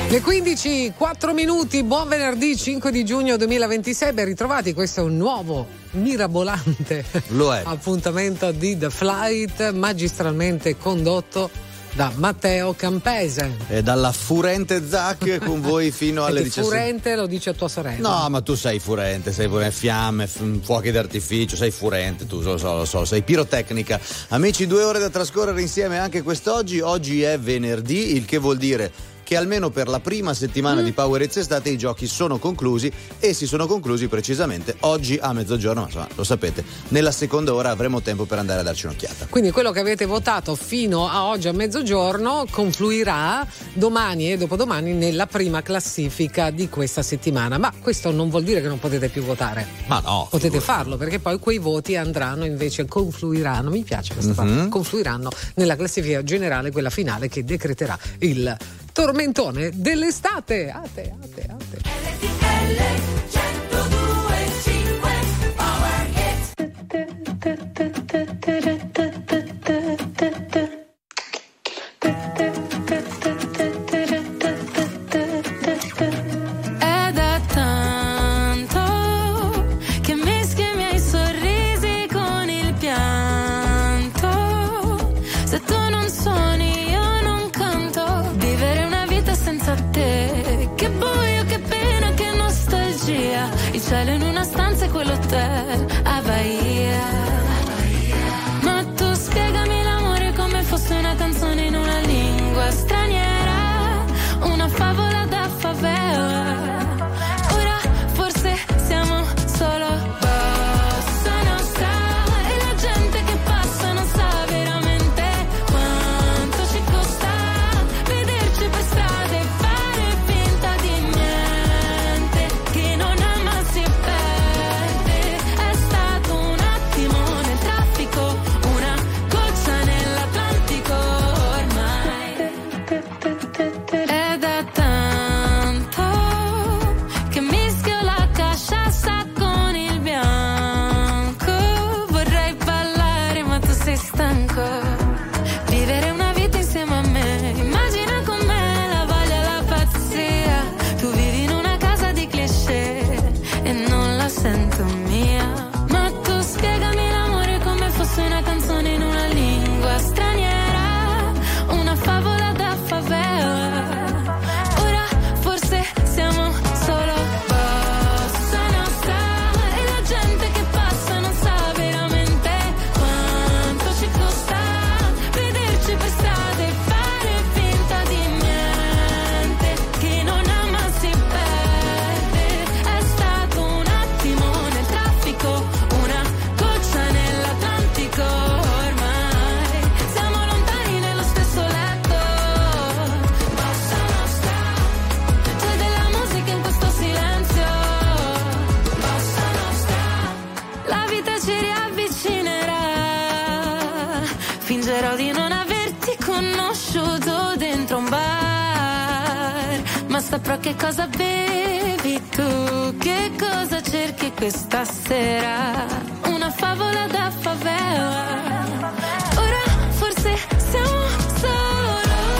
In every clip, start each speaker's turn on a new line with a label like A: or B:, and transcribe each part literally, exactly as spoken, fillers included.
A: Le quindici, quattro minuti, buon venerdì cinque di giugno duemilaventisei, ben ritrovati, questo è un nuovo mirabolante
B: Lo è.
A: appuntamento di The Flight, magistralmente condotto da Matteo Campese.
B: E dalla furente Zac con voi fino alle diciassette.
A: Furente lo dice a tua sorella.
B: No, ma tu sei furente, sei furente, fiamme, f- fuochi d'artificio, sei furente, tu lo so, lo so, sei pirotecnica. Amici, due ore da trascorrere insieme anche quest'oggi. Oggi è venerdì, il che vuol dire che almeno per la prima settimana mm. di Power Hits Estate i giochi sono conclusi, e si sono conclusi precisamente oggi a mezzogiorno, ma insomma lo sapete, nella seconda ora avremo tempo per andare a darci un'occhiata.
A: Quindi quello che avete votato fino a oggi a mezzogiorno confluirà domani e dopodomani nella prima classifica di questa settimana, ma questo non vuol dire che non potete più votare.
B: Ma no,
A: potete
B: figurati.
A: farlo, perché poi quei voti andranno invece, confluiranno, mi piace questa
B: mm-hmm.
A: parola, confluiranno nella classifica generale, quella finale che decreterà il tormentone dell'estate. Ate, ate, ate.
C: È da tanto che mischi i miei sorrisi con il pianto. Se tu non suoni io non canto. Vivere una vita senza te, che buio, che pena, che nostalgia. Il cielo in una stanza e quell'hotel a Bahia. Ma tu spiegami l'amore come fosse una canzone in una lingua straniera, una favola da favela. Ora forse siamo solo bossa nostra, e la gente che passa non sa veramente quanto ci costa vederci per strada e fare finta di niente. Chi non ama si perde. È stato un attimo nel traffico, una goccia nell'Atlantico ormai. È da tanto che mischio la casciassa con il bianco. Vorrei ballare ma tu sei stanco. Vivere una vita insieme a me, immagina con me la voglia e la pazzia. Tu vivi in una casa di cliché e non la sento mia. Ma tu spiegami l'amore come fosse una canzone in una lingua straniera, una favola da favela. Ora forse siamo solo bossa nostra, e la gente che passa non sa veramente quanto ci costa vederci per strada e fare finta di niente. Chi non ama si perde. È stato un attimo nel traffico, una goccia nell'Atlantico ormai. Siamo lontani nello stesso letto, bossa nostra. C'è della musica in questo silenzio, bossa nostra. La vita ci riavvicinerà. Fingerò di non averti conosciuto dentro un bar, ma saprò che cosa bevi tu, che cosa cerchi questa sera. Una favola da favela. Ora forse siamo solo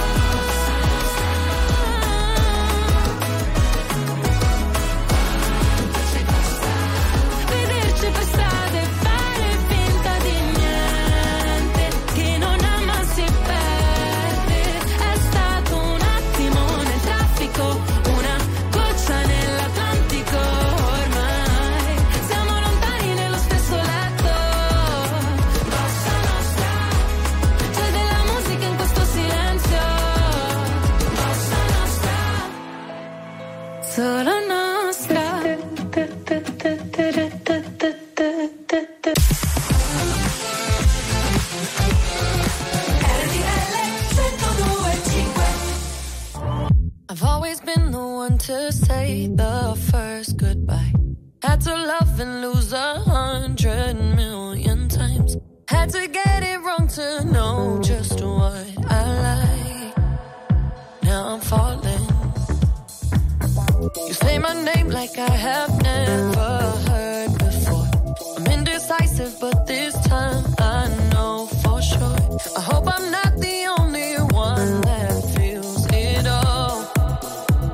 C: vederci per strada e fare finta di niente. Chi non ama si perde. È stato un attimo nel traffico, una goccia nell'Atlantico ormai. Siamo lontani nello stesso letto, bossa nostra. C'è della musica in questo silenzio, bossa nostra, solo nostra.
D: I've always been the one to say the first goodbye. Had to love and lose a hundred million times. Had to get it wrong to know just what I like. Now I'm falling. You say my name like I have never heard before. I'm indecisive, but this time I know for sure. I hope I'm not the only one that feels it all.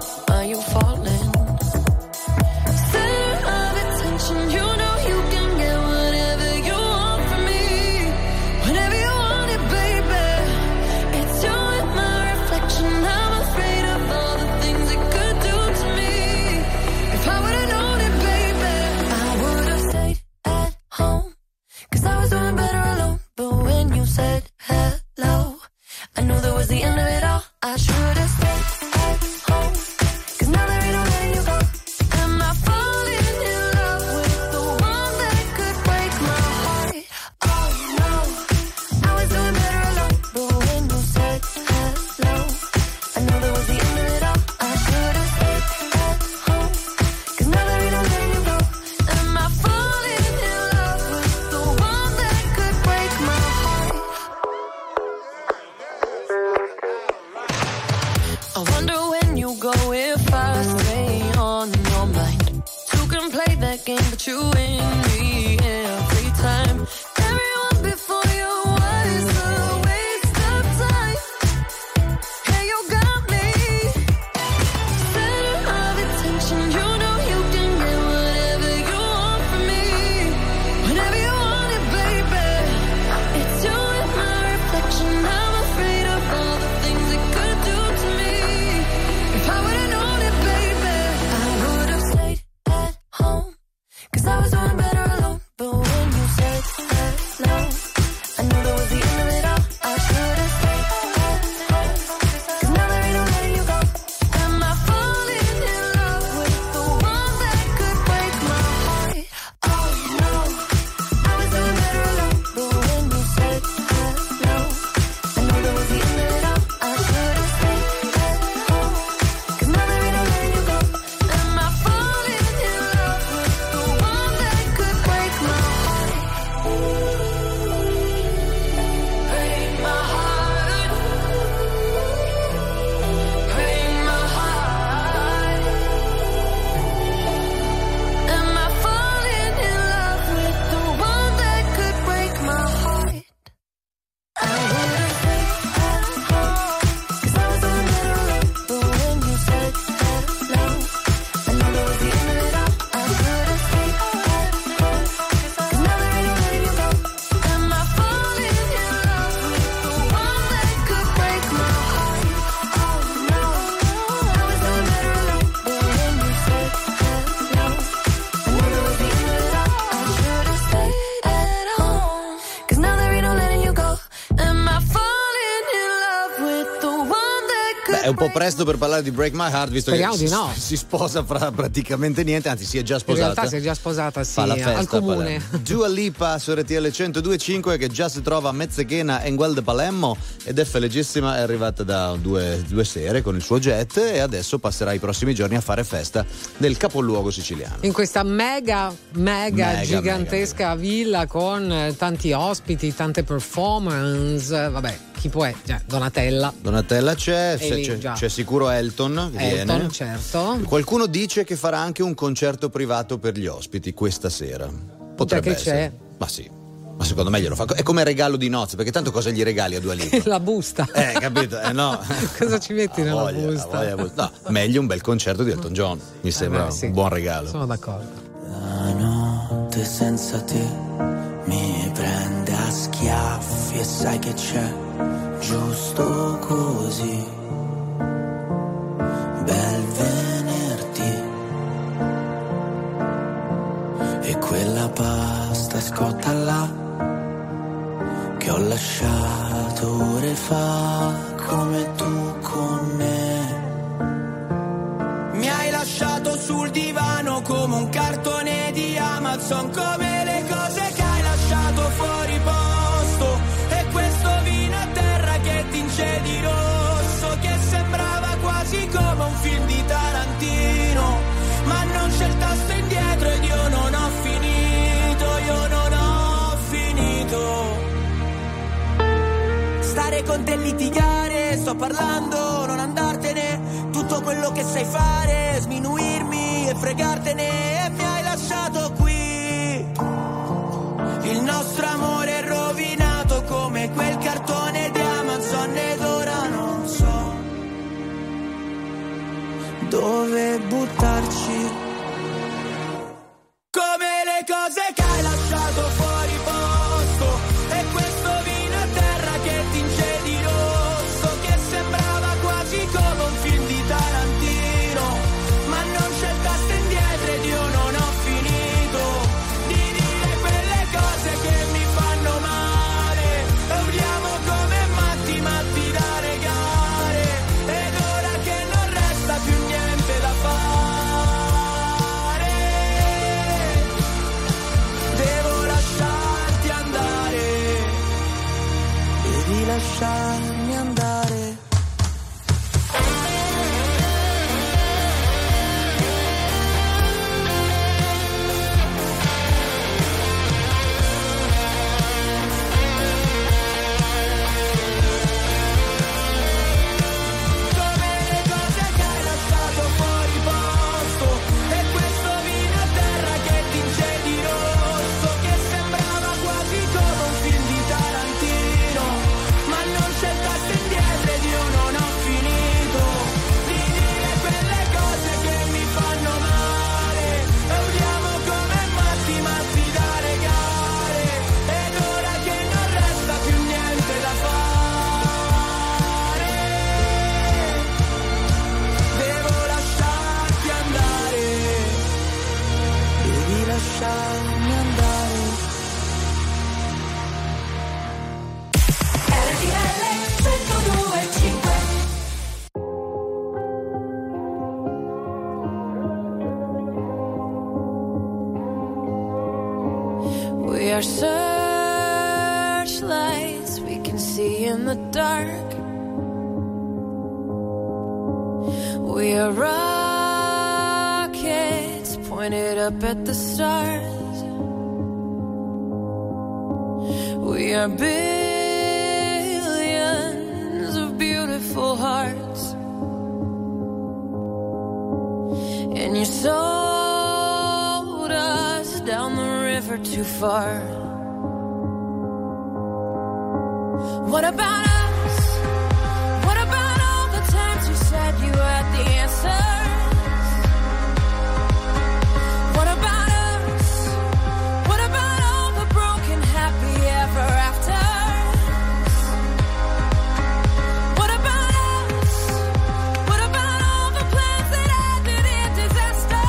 D: game, but you win me every time. Everyone before you was a waste of time. Hey, you got me center of attention. You know you can get whatever you want from me, whenever you want it, baby. It's you and my reflection. I'm afraid of all the things it could do to me. If I would've known it, baby, I would've stayed at home, 'cause I was doing better alone. But when you said hello, I knew that was the end of it all. I should've stayed at home, 'cause now there ain't no letting you go. Am I falling in love with the one that could break my heart? Oh no, I was doing better alone. But when you said hello, I knew that was the end of it all. I should've stayed at home, 'cause now there ain't no letting you go. Am I falling in love with the one that could break my heart? Break my heart. Break my heart. Am I falling in love with the one that could break my heart? I would've stayed at home, 'cause I was doing better alone. But when you said hello, I knew that was the end of it all. I should've stayed at home, 'cause now there ain't no letting you go. Am I falling in love with the one that could break my heart? Oh no, I was doing better alone. But when you said hello, I knew that was the end of it all. I should've stayed at home, 'cause now there ain't no letting you go. Am I falling in love with the one that could
B: Beh, è un po'
D: break
B: presto per parlare di Break My Heart, visto
A: Speriamo
B: che
A: di
B: si,
A: no.
B: si sposa fra praticamente niente, anzi si è già
A: In
B: sposata.
A: realtà si è già sposata, sì,
B: Fa la festa
A: al comune.
B: a Palermo. Dua Lipa su R T L centodue e cinque, che già si trova a Mezzeghena e Nguel de Palermo ed è felicissima, è arrivata da due, due sere con il suo jet e adesso passerà i prossimi giorni a fare festa nel capoluogo siciliano.
A: In questa mega, mega,
B: Mega,
A: gigantesca
B: mega,
A: villa con eh, tanti ospiti, tante performance, vabbè, chi può è? Cioè, Donatella,
B: Donatella c'è,
A: E lì,
B: c'è,
A: già.
B: c'è sicuro Elton che
A: Elton,
B: viene.
A: certo.
B: Qualcuno dice che farà anche un concerto privato per gli ospiti questa sera. Potrebbe
A: Già che
B: essere.
A: c'è.
B: Ma sì, ma secondo me glielo fa. È come regalo di nozze, perché tanto cosa gli regali a Dua Lipa?
A: La busta.
B: Eh, capito? Eh no.
A: Cosa ci metti
B: Ha
A: nella
B: voglia,
A: busta?
B: ha voglia. No, meglio un bel concerto di Elton John. Mi sembra
A: Eh, sì.
B: un buon regalo.
A: Sono d'accordo.
E: La notte senza te mi prende a schiaffi e sai che c'è giusto così. Bel venerdì e quella pasta scotta là che ho lasciato ore fa, come tu con me. Mi hai lasciato sul divano come un cartone di Amazon, come le cose che hai lasciato fuori posto, e questo vino a terra che tinge di rosso, che sembrava quasi come un film di Tarantino, ma non c'è il tasto indietro ed io non ho finito, io non ho finito. Stare con te e litigare, sto parlando, non andartene, tutto quello che sai fare, sminuirmi e fregartene, e mi hai lasciato qui. Il nostro amore è rovinato come quel cartone di Amazon ed ora non so dove buttarci. Come le cose che hai lasciato fuori posto, e questo vino a terra che tinge di rosso, che sembrava quasi come un film di Tarantino, ma non c'è il tasto indietro ed io non ho finito di dire quelle cose che mi fanno male, e urliamo come matti, matti da legare, ed ora che non resta più niente da fare, devo lasciarti andare, devi lasciarmi andare. Come le cose che hai lasciato fuori posto, e questo vino a terra che ti
D: see in the dark. We are rockets pointed up at the stars. We are billions of beautiful hearts. And you sold us down the river too far. What about us? What about all the times you said you had the answers? What about us? What about all the broken happy ever afters? What about us? What about all the plans that ended in disaster?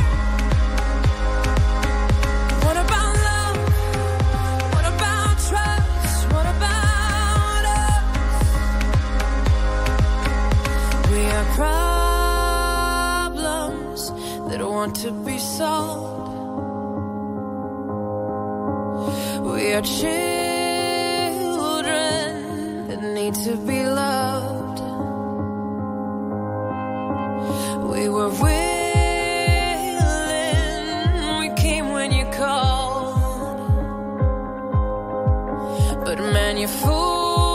D: What about love? What about trust? What about problems that want to be solved. We are children that need to be loved. We were willing, we came when you called, but man, you fooled.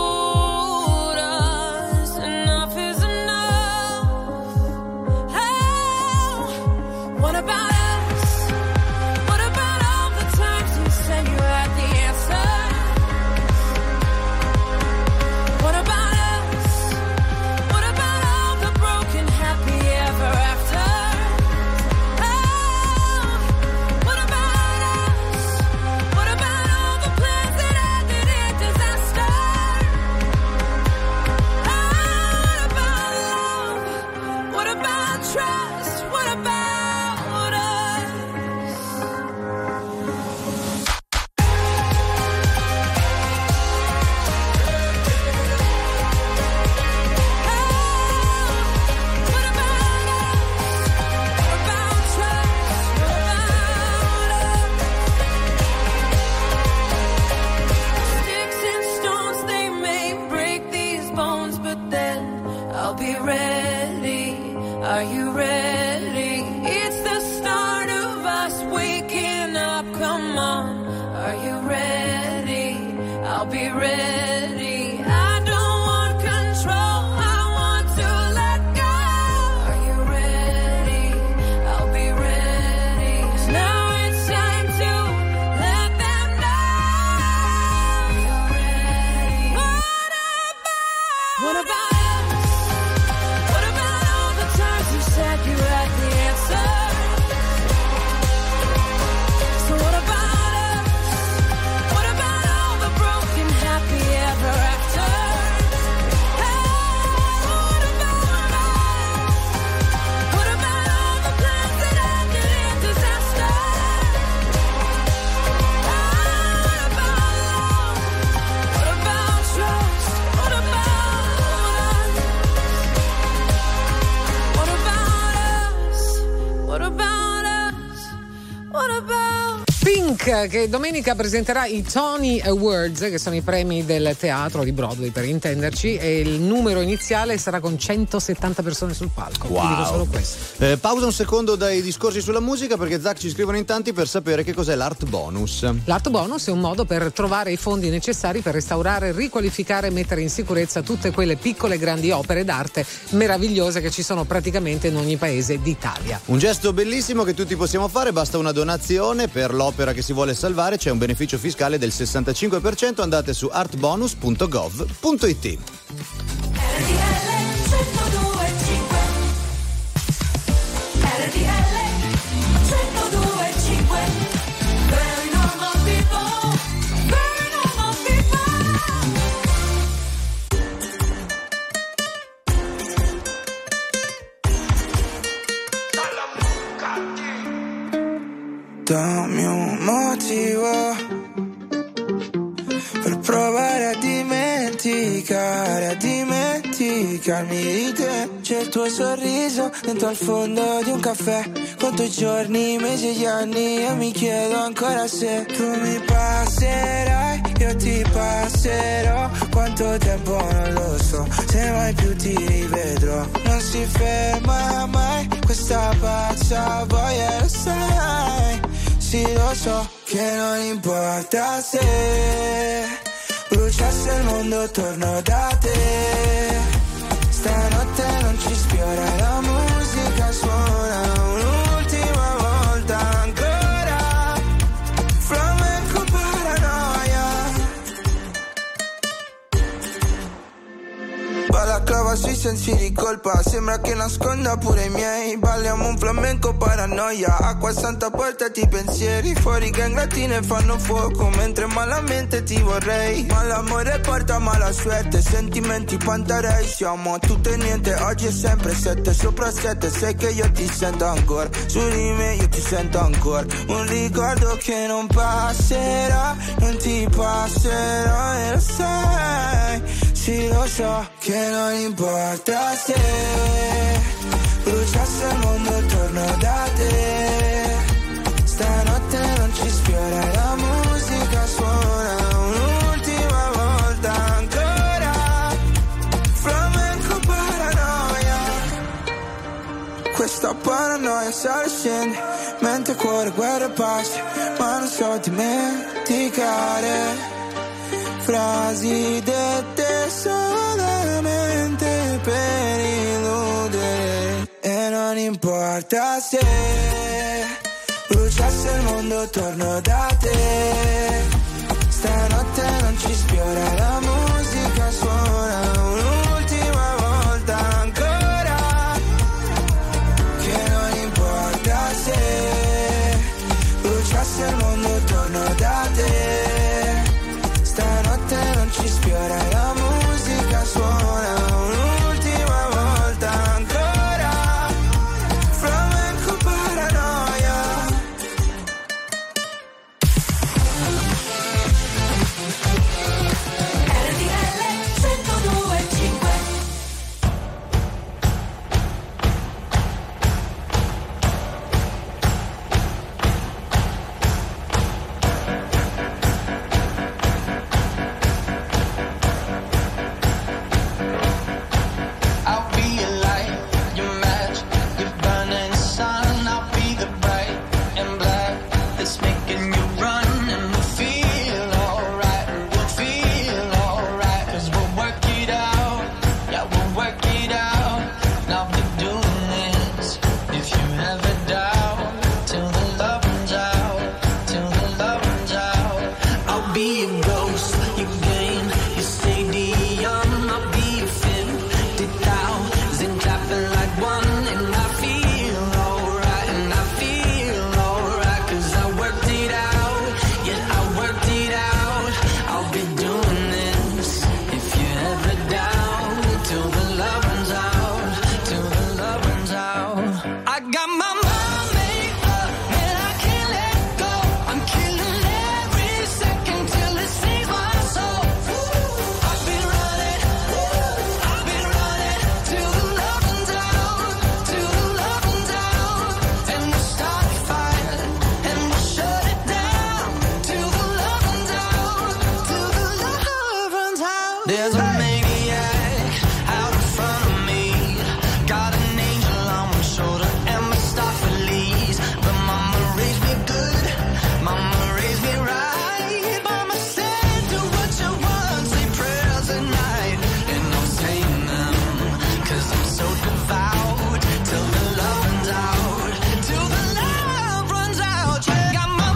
A: Che domenica presenterà i Tony Awards, che sono i premi del teatro di Broadway, per intenderci, e il numero iniziale sarà con centosettanta persone sul palco.
B: Wow.
A: Ti dico solo questo.
B: Eh, pausa un secondo dai discorsi sulla musica, perché Zach ci scrivono in tanti per sapere che cos'è l'art bonus.
A: L'art bonus è un modo per trovare i fondi necessari per restaurare, riqualificare e mettere in sicurezza tutte quelle piccole e grandi opere d'arte meravigliose che ci sono praticamente in ogni paese d'Italia.
B: Un gesto bellissimo che tutti possiamo fare, basta una donazione per l'opera che si vuole salvare, c'è un beneficio fiscale del sessantacinque per cento, andate su artbonus punto gov punto it.
F: Dammi un motivo per provare a dimenticare, a dimenticarmi di te. C'è il tuo sorriso dentro al fondo di un caffè, conto i giorni, i mesi e gli anni e mi chiedo ancora se tu mi passerai, io ti passerò. quanto tempo non lo so, se mai più ti rivedrò. Non si ferma mai questa pazza voglia, lo sai. Sì, lo so che non importa se bruciasse il mondo, torno da te. Stanotte non ci sfiora, la musica suona un'ultima volta ancora. Flamenco paranoia. Balaclava sui sensi di colpa, sembra che nasconda pure i miei. Balliamo un flamenco paranoia, acqua santa portati i pensieri. Fuori che ingratine fanno fuoco, mentre malamente ti vorrei. Ma l'amore porta mala suerte, sentimenti pantarei. Siamo tutto e niente, oggi è sempre sette sopra sette. Sai che io ti sento ancora, su di me io ti sento ancora. Un ricordo che non passerà, non ti passerà e lo sai. Sì, lo so che non importa se bruciasse il mondo, torno da te. Stanotte non ci sfiora, la musica suona un'ultima volta ancora. Flamenco paranoia. Questa paranoia sale e scende, mente, cuore, guerra e pace, ma non so dimenticare. Frasi dette solamente per illudere. E non importa se bruciasse il mondo, torno da te. Stanotte non ci sfiora, la musica suona un'ultima volta ancora. Che non importa se bruciasse il mondo, torno da te. Stanotte non ci sfiora, la musica suona un'ultima volta ancora. Flamenco paranoia.
C: R T L centodue e cinque.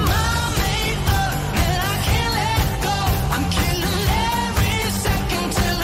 C: Till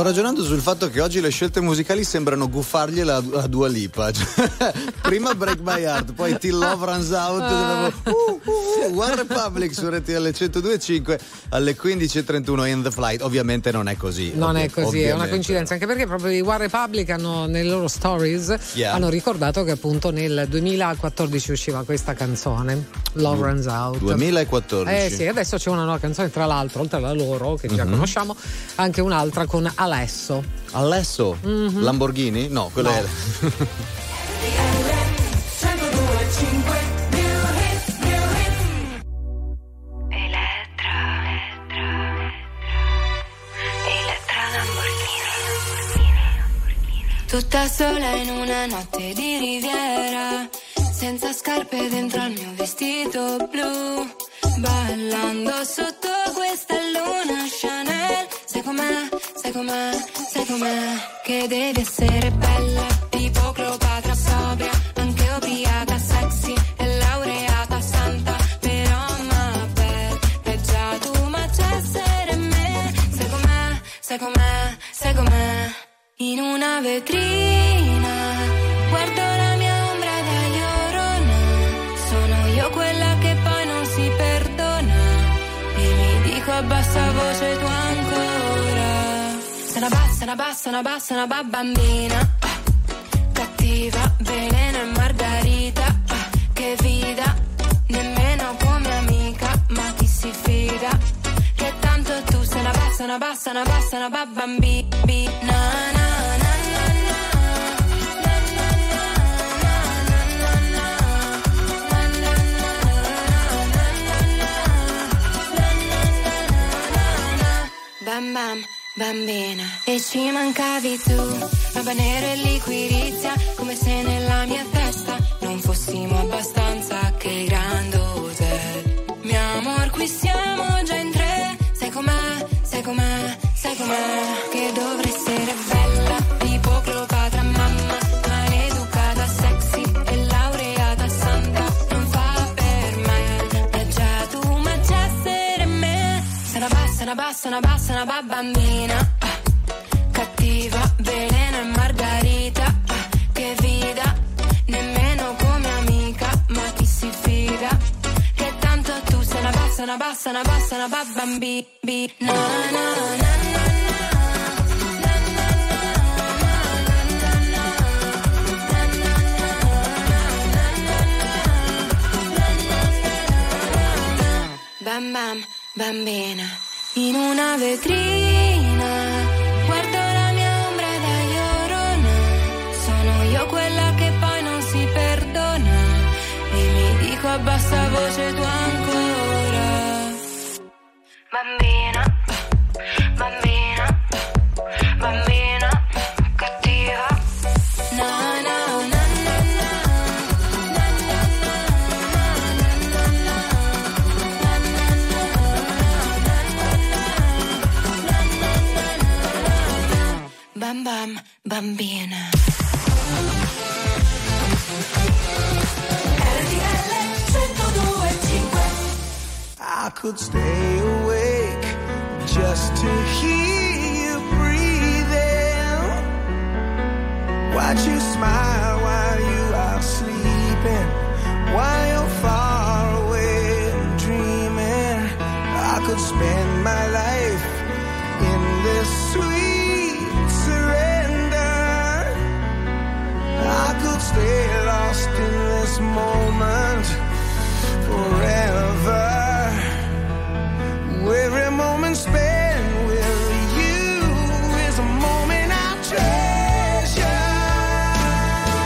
B: ragionando sul fatto che oggi le scelte musicali sembrano guffargliela a Dua Lipa. Prima Break My Heart, poi Till Love Runs Out, uh, uh, uh, One Republic su R T L centodue e cinque alle quindici e trentuno in The Flight. Ovviamente non è così.
A: Non
B: ovvi-
A: è così,
B: ovviamente.
A: È una coincidenza, anche perché proprio i One Republic hanno nelle loro stories yeah. hanno ricordato che appunto nel duemilaquattordici usciva questa canzone, Love Runs Out.
B: duemilaquattordici.
A: Eh sì, adesso c'è una nuova canzone, tra l'altro, oltre alla loro, che già
B: mm-hmm.
A: conosciamo, anche un'altra con Alesso.
B: Alesso? Mm-hmm. Lamborghini? No, quella
A: no.
B: è.
C: Tutta sola in una notte di riviera, senza scarpe dentro al mio vestito blu, ballando sotto questa luna Chanel. Sai com'è, sai com'è, sai com'è, che devi essere bella, tipo Cleopatra, sobria, anche ubriaca, sexy e laureata, santa, però ma bella, è già tu, ma c'è essere me. Sai com'è, sai com'è, sai com'è. In una vetrina guardo la mia ombra da Llorona, sono io quella che poi non si perdona, e mi dico a bassa voce tu ancora. Sei una bassa, una bassa, una bassa, una ba- bambina, ah, cattiva, veleno e margarita, ah, che vita, nemmeno come amica, ma chi si fida, che tanto tu sei una bassa, una bassa, una bassa, una ba- bambina. Bam bam, bambina, e ci mancavi tu, roba nera e liquirizia, come se nella mia testa non fossimo abbastanza che il Grand Hotel. Mio amor, qui siamo già in tre, sai com'è, sai com'è, sai com'è, che dovrei essere bella, tipo Cleopatra, mamma, maleducata, sexy e laureata, santa, non fa per me, è già tu, ma c'è essere me. Sei una bassa, una bassa, una bassa, una ba- bambina, ah, cattiva, veleno e margarita, ah, che vita, nemmeno come amica, ma chi si fida, che tanto tu sei una bassa, una bassa, una bassa, una ba- bambina. Na, na, na, na. Bam bam, bambina, in una vetrina guardo la mia ombra da Llorona, sono io quella che poi non si perdona, e mi dico a bassa voce tu ancora. Bambina, bambina, bambina, cattiva. Na na na. Bam bam, bambina. R T L centodue e cinque.
F: I could stay awake just to hear you breathing, watch you smile while you are sleeping, while you're far away and dreaming. I could spend my life in this sweet surrender. I could stay lost in this moment forever. Every moment spent with you is a moment I treasure.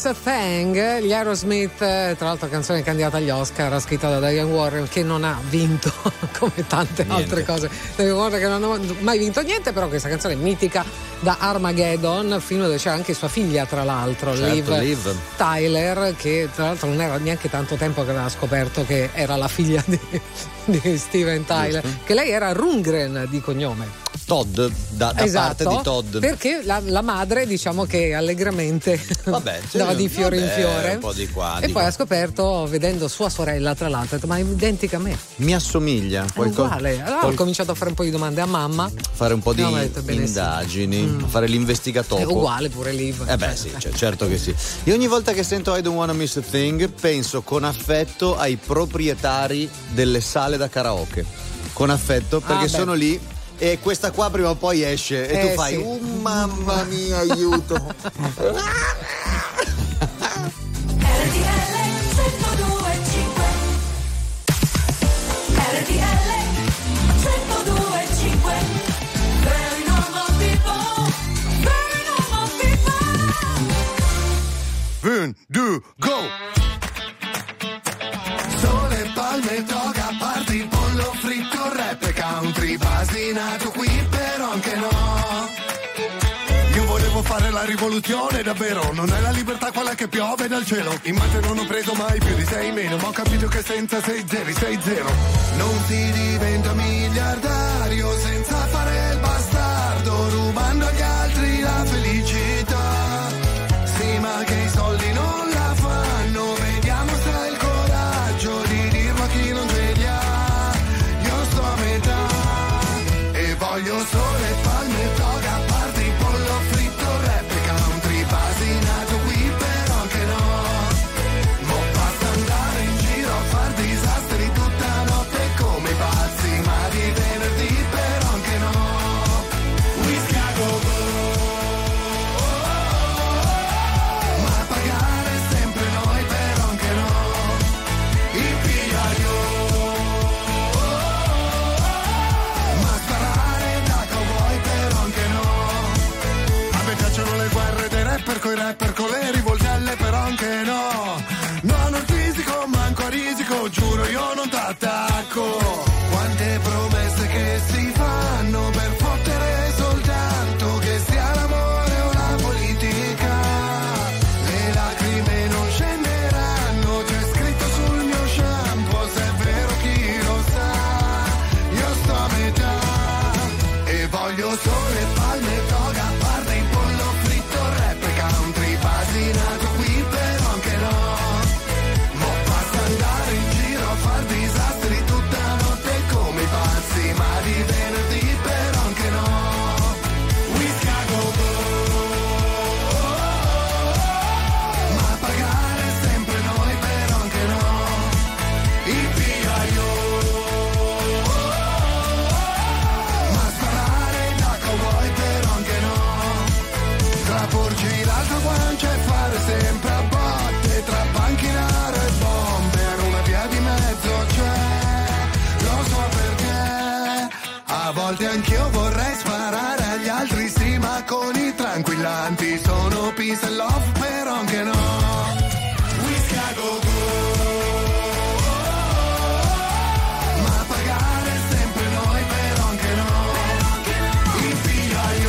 A: Miss Thing, gli Aerosmith, tra l'altro canzone candidata agli Oscar, scritta da Diane Warren, che non ha vinto come tante niente. altre cose. Diane Warren che non ha mai vinto niente, però questa canzone è mitica, da Armageddon, film dove c'è anche sua figlia, tra l'altro,
B: certo,
A: Liv,
B: Liv
A: Tyler, che tra l'altro non era neanche tanto tempo che aveva scoperto che era la figlia di, di Steven Tyler, giusto, che lei era Rundgren di cognome.
B: Todd, da, da
A: esatto,
B: parte di Todd,
A: perché la, la madre, diciamo che allegramente
B: vabbè,
A: dava di fiore
B: vabbè,
A: in fiore,
B: un po' di qua,
A: e
B: di
A: poi
B: qua.
A: ha scoperto, vedendo sua sorella, tra l'altro, ha detto: ma è identica a me,
B: mi assomiglia,
A: è
B: qualcosa,
A: uguale. Allora
B: qual...
A: ho cominciato a fare un po' di domande a mamma,
B: fare un po' di
A: no, detto,
B: indagini,
A: sì. mm.
B: fare l'investigatopo.
A: È uguale pure lì.
B: Eh beh sì, cioè, certo che sì. Io ogni volta che sento I Don't Wanna Miss a Thing penso con affetto ai proprietari delle sale da karaoke, con affetto, perché
A: ah,
B: sono lì e questa qua prima o poi esce e
A: eh,
B: tu fai
A: sì.
B: oh mamma mia, aiuto.
G: Un, due, go! Sole, palme, toga, party, pollo fritto, rap e country, basinato qui però anche no. Io volevo fare la rivoluzione davvero, non è la libertà quella che piove dal cielo. In mate non ho preso mai più di sei meno, ma ho capito che senza sei zeri sei zero. Non si diventa miliardario senza fare il bastardo, rubando agli altri la felicità. Sì, ma che i soldi non la fanno, vediamo se hai il coraggio di dirlo a chi non ce li ha. Io sto a metà e voglio sole, palme, toga, party, pollo fritto, rap e country, basinato qui però anche no. Mo' basta andare in giro a far disastri tutta notte come i pazzi, ma di venerdì però anche no. Whisky a go go. Per coi rapper con le rivoltelle però anche no. Non ho il fisico, manco a risico, giuro io non t'attacco. Quante promesse che si fanno per fottere soltanto che sia l'amore o la politica. Le lacrime non scenderanno, c'è scritto sul mio shampoo, se è vero chi lo sa. Io sto a metà e voglio sole, palme, toga, party, pollo fritto, rap e country, basinato qui però anche no. Mo' basta andare in giro a far disastri tutta notte come i pazzi, ma di venerdì però anche no. Whisky a go go. Ma a pagare sempre noi però anche no. Il piaio. Ma sparare da cowboy però anche no. Tra porci l'altra guancia e fare sempre a botte, tra panchinaro e bomber, una via di mezzo c'è, lo so perché. A volte anch'io vorrei sparare agli altri, sì, ma con i tranquillanti sono peace and love, però anche no. Whisky a go go. Ma a pagare sempre noi, però anche no. Il piaio.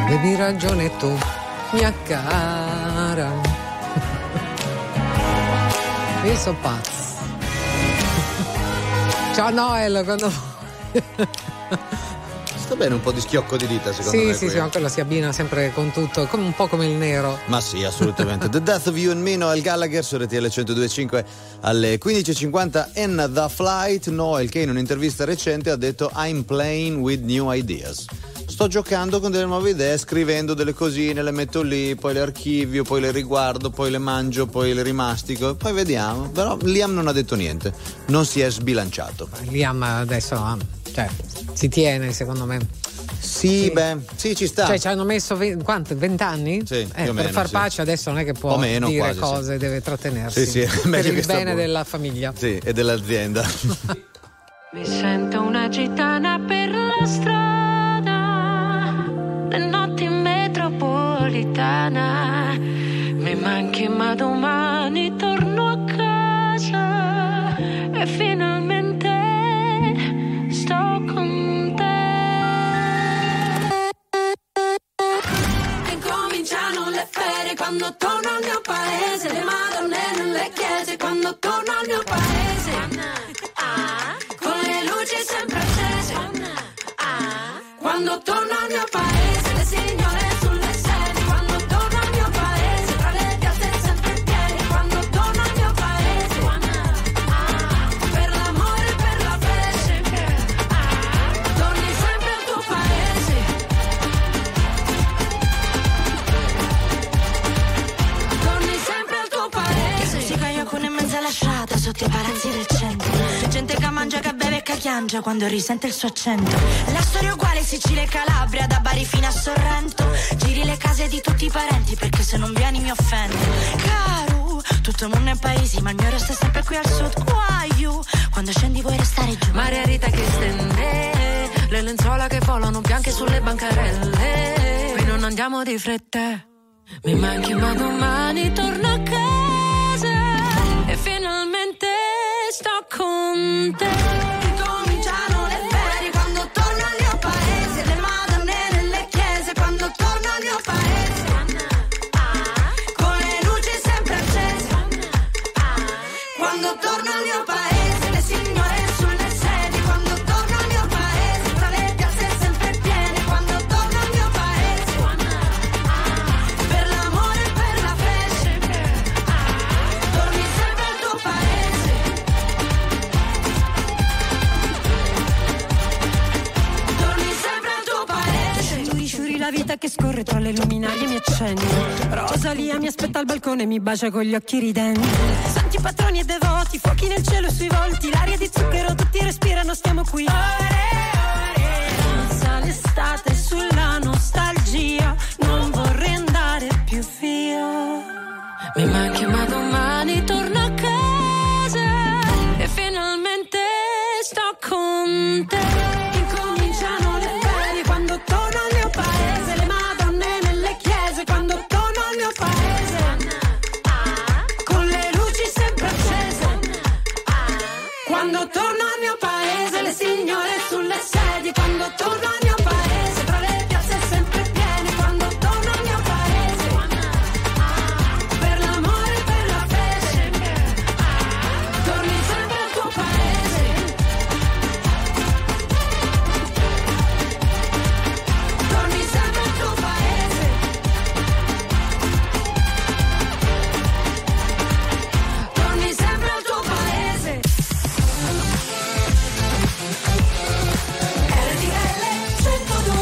A: avevi ragione tu, mia cara. Io sono pazzo. Ciao Noel, quando...
B: Sta bene un po' di schiocco di dita, secondo
A: sì,
B: me.
A: Sì, sì, sì, ma quello si abbina sempre con tutto, come un po' come il nero.
B: Ma sì, assolutamente. The Death of You and Me, Noel Gallagher su R T L centodue e cinque alle quindici e cinquanta in The Flight. Noel, che in un'intervista recente ha detto I'm playing with new ideas. Sto giocando con delle nuove idee, scrivendo delle cosine, le metto lì, poi le archivio, poi le riguardo, poi le mangio, poi le rimastico, poi vediamo. Però Liam non ha detto niente, non si è sbilanciato.
A: Liam adesso, cioè, si tiene, secondo me.
B: Sì, sì, beh, sì, ci sta.
A: Cioè, ci hanno messo venti, quanto, venti anni?
B: Sì,
A: eh,
B: più o
A: per
B: meno,
A: far
B: sì.
A: pace adesso non è che può
B: meno,
A: dire
B: quasi,
A: cose,
B: sì.
A: Deve trattenersi.
B: Sì, sì,
A: per
B: meglio
A: il
B: che sta
A: bene
B: buono.
A: della famiglia.
B: Sì, e dell'azienda.
D: Mi sento una gitana per la strada, le notti in metropolitana. Mi manchi ma domani torno a casa e finalmente sto con te. E cominciano le ferie quando torno al mio paese, le madonne nelle chiese quando torno al mio paese. Ah, con le luci sempre accese. Ah, quando torno al mio paese, le signore sulle sedie. Quando torno al mio paese, tra le piazze sempre piene. Quando torno al mio paese, ah, per l'amore e per la fece. Ah, torni sempre al tuo paese. Torni sempre al tuo paese.
H: Si caio con in mezzo alla strada sotto i palazzi del centro. C'è gente che mangia, che beve e che chiangia quando risente il suo accento. La storia è uguale Sicilia e Calabria, da Bari fino a Sorrento. Giri le case di tutti i parenti perché se non vieni mi offendo. Caro, tutto il mondo è paesi ma il mio resto è sempre qui al sud. Guaio, quando scendi vuoi restare giù.
D: Marea Rita che stende, le lenzuola che volano bianche sulle bancarelle. Qui non andiamo di fretta, mi manchi ma domani torno a casa e finalmente sto con te. Cominciano le ferie quando torno al mio paese, le madonne nelle chiese quando torno al mio paese. Ah, con le luci sempre accese. Ah, quando torno al mio paese, le signore sulle sedie. Quando torno al mio paese, tra le piazze sempre piene. Quando torno al mio paese, ah, per l'amore e per la fece. Ah, torni sempre al tuo paese. Torni sempre al tuo paese.
I: Sciuri sciuri la vita che scorre tra le luminarie mi accende. Rosalia mi aspetta al balcone e mi bacia con gli occhi ridenti. Santi patroni e devoti, fuochi nel cielo sui volti. L'aria di zucchero tutti respirano, stiamo qui. Ore, ore, danza l'estate sulla nostalgia. Non vorrei andare più via.
D: Mi manchi ma domani torno a casa e finalmente sto con te.
I: Incominciano le ferie quando torno al mio paese, le madonne nelle chiese quando torno al mio paese, con le luci sempre accese. Quando torno al mio paese, le signore sulle sedie. Quando torno al mio paese, tra le piazze sempre piene. Quando torno al mio paese, per l'amore e per la fece. Torni sempre al tuo paese. Torni sempre al tuo paese. Torni sempre al tuo paese. R T L centodue.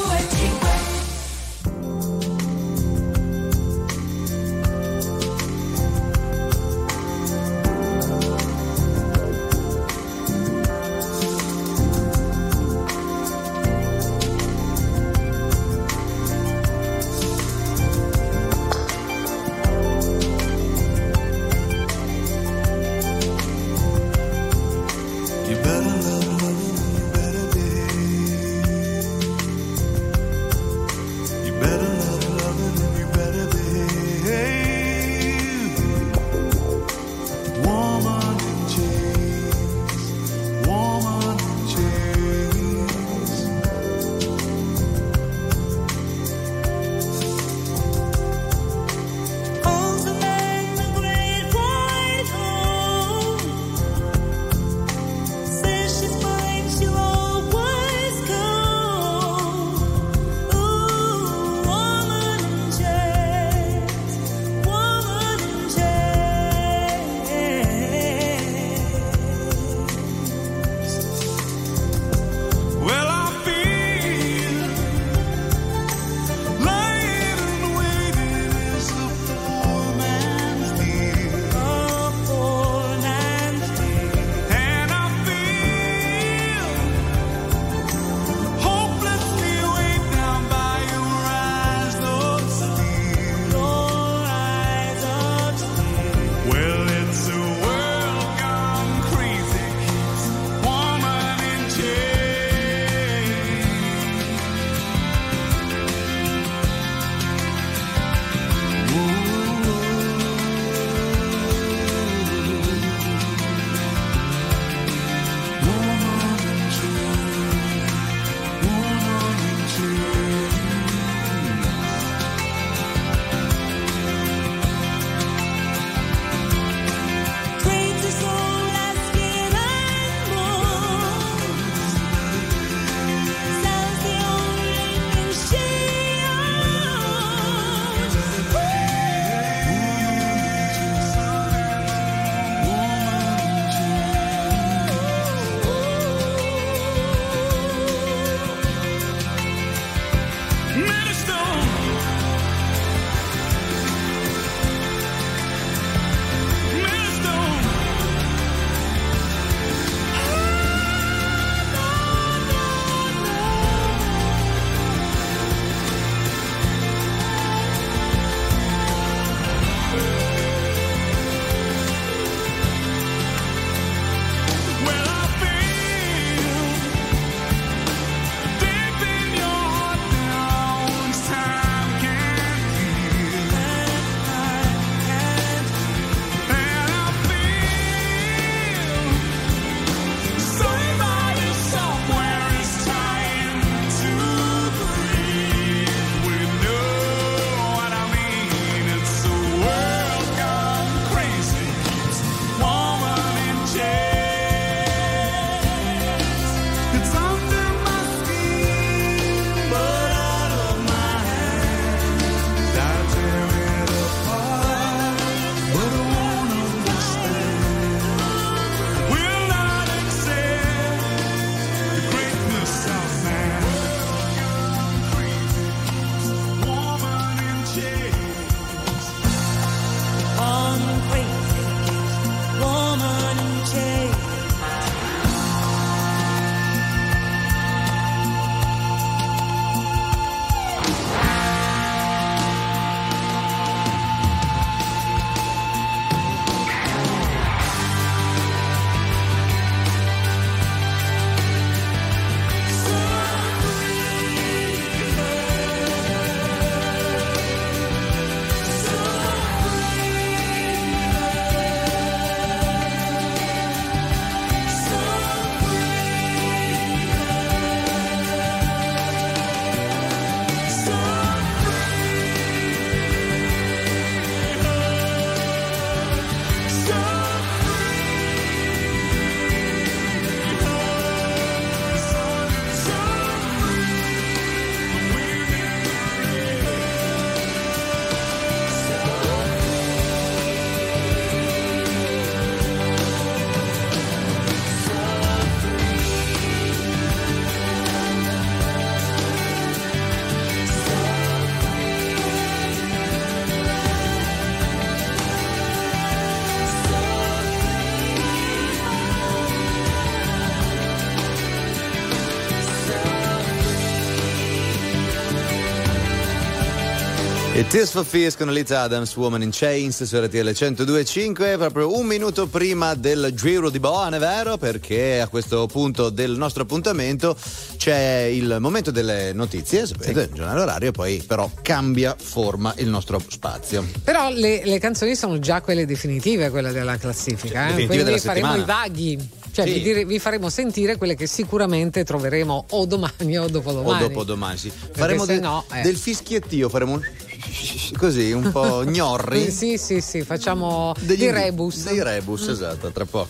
B: E Tears for Fears con Lisa Adams, Woman in Chains su R T L centodue e cinque, proprio un minuto prima del Giro di Boa, è vero? Perché a questo punto del nostro appuntamento c'è il momento delle notizie, sapete, il giornale orario, e poi però cambia forma il nostro spazio.
A: Però le, le canzoni sono già quelle definitive, quelle della classifica, eh?
B: Quindi
A: faremo
B: settimana.
A: i vaghi. Cioè
B: Sì.
A: vi, dire, vi faremo sentire quelle che sicuramente troveremo o domani o dopodomani.
B: O dopodomani, sì. Faremo
A: se
B: de-
A: no, eh.
B: del fischiettio, faremo un così, un po' gnorri.
A: Sì, sì, sì, facciamo
B: Degli
A: dei rebus.
B: Dei rebus, mm. esatto, tra poco.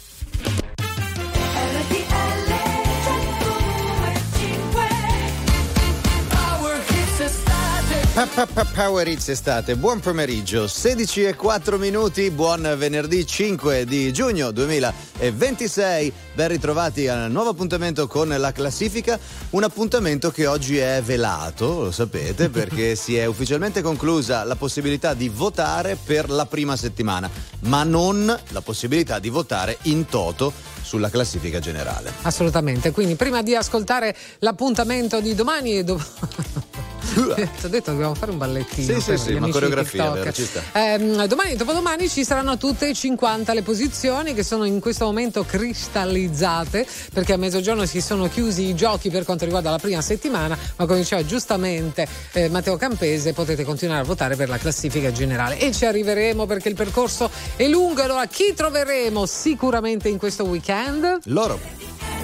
B: Power Hits estate, buon pomeriggio, sedici e quattro minuti, buon venerdì cinque di giugno duemilaventisei, ben ritrovati al nuovo appuntamento con la classifica, un appuntamento che oggi è velato, lo sapete, perché si è ufficialmente conclusa la possibilità di votare per la prima settimana, ma non la possibilità di votare in toto sulla classifica generale.
A: Assolutamente, quindi prima di ascoltare l'appuntamento di domani e dopo... Ti ho detto dobbiamo fare un ballettino.
B: Sì, sì, sì, una coreografia, vero, ci sta.
A: Eh, domani e dopodomani ci saranno tutte e cinquanta le posizioni che sono in questo momento cristallizzate, perché a mezzogiorno si sono chiusi i giochi per quanto riguarda la prima settimana, ma come diceva giustamente eh, Matteo Campese, potete continuare a votare per la classifica generale e ci arriveremo perché il percorso è lungo. Allora chi troveremo sicuramente in questo weekend?
B: Loro.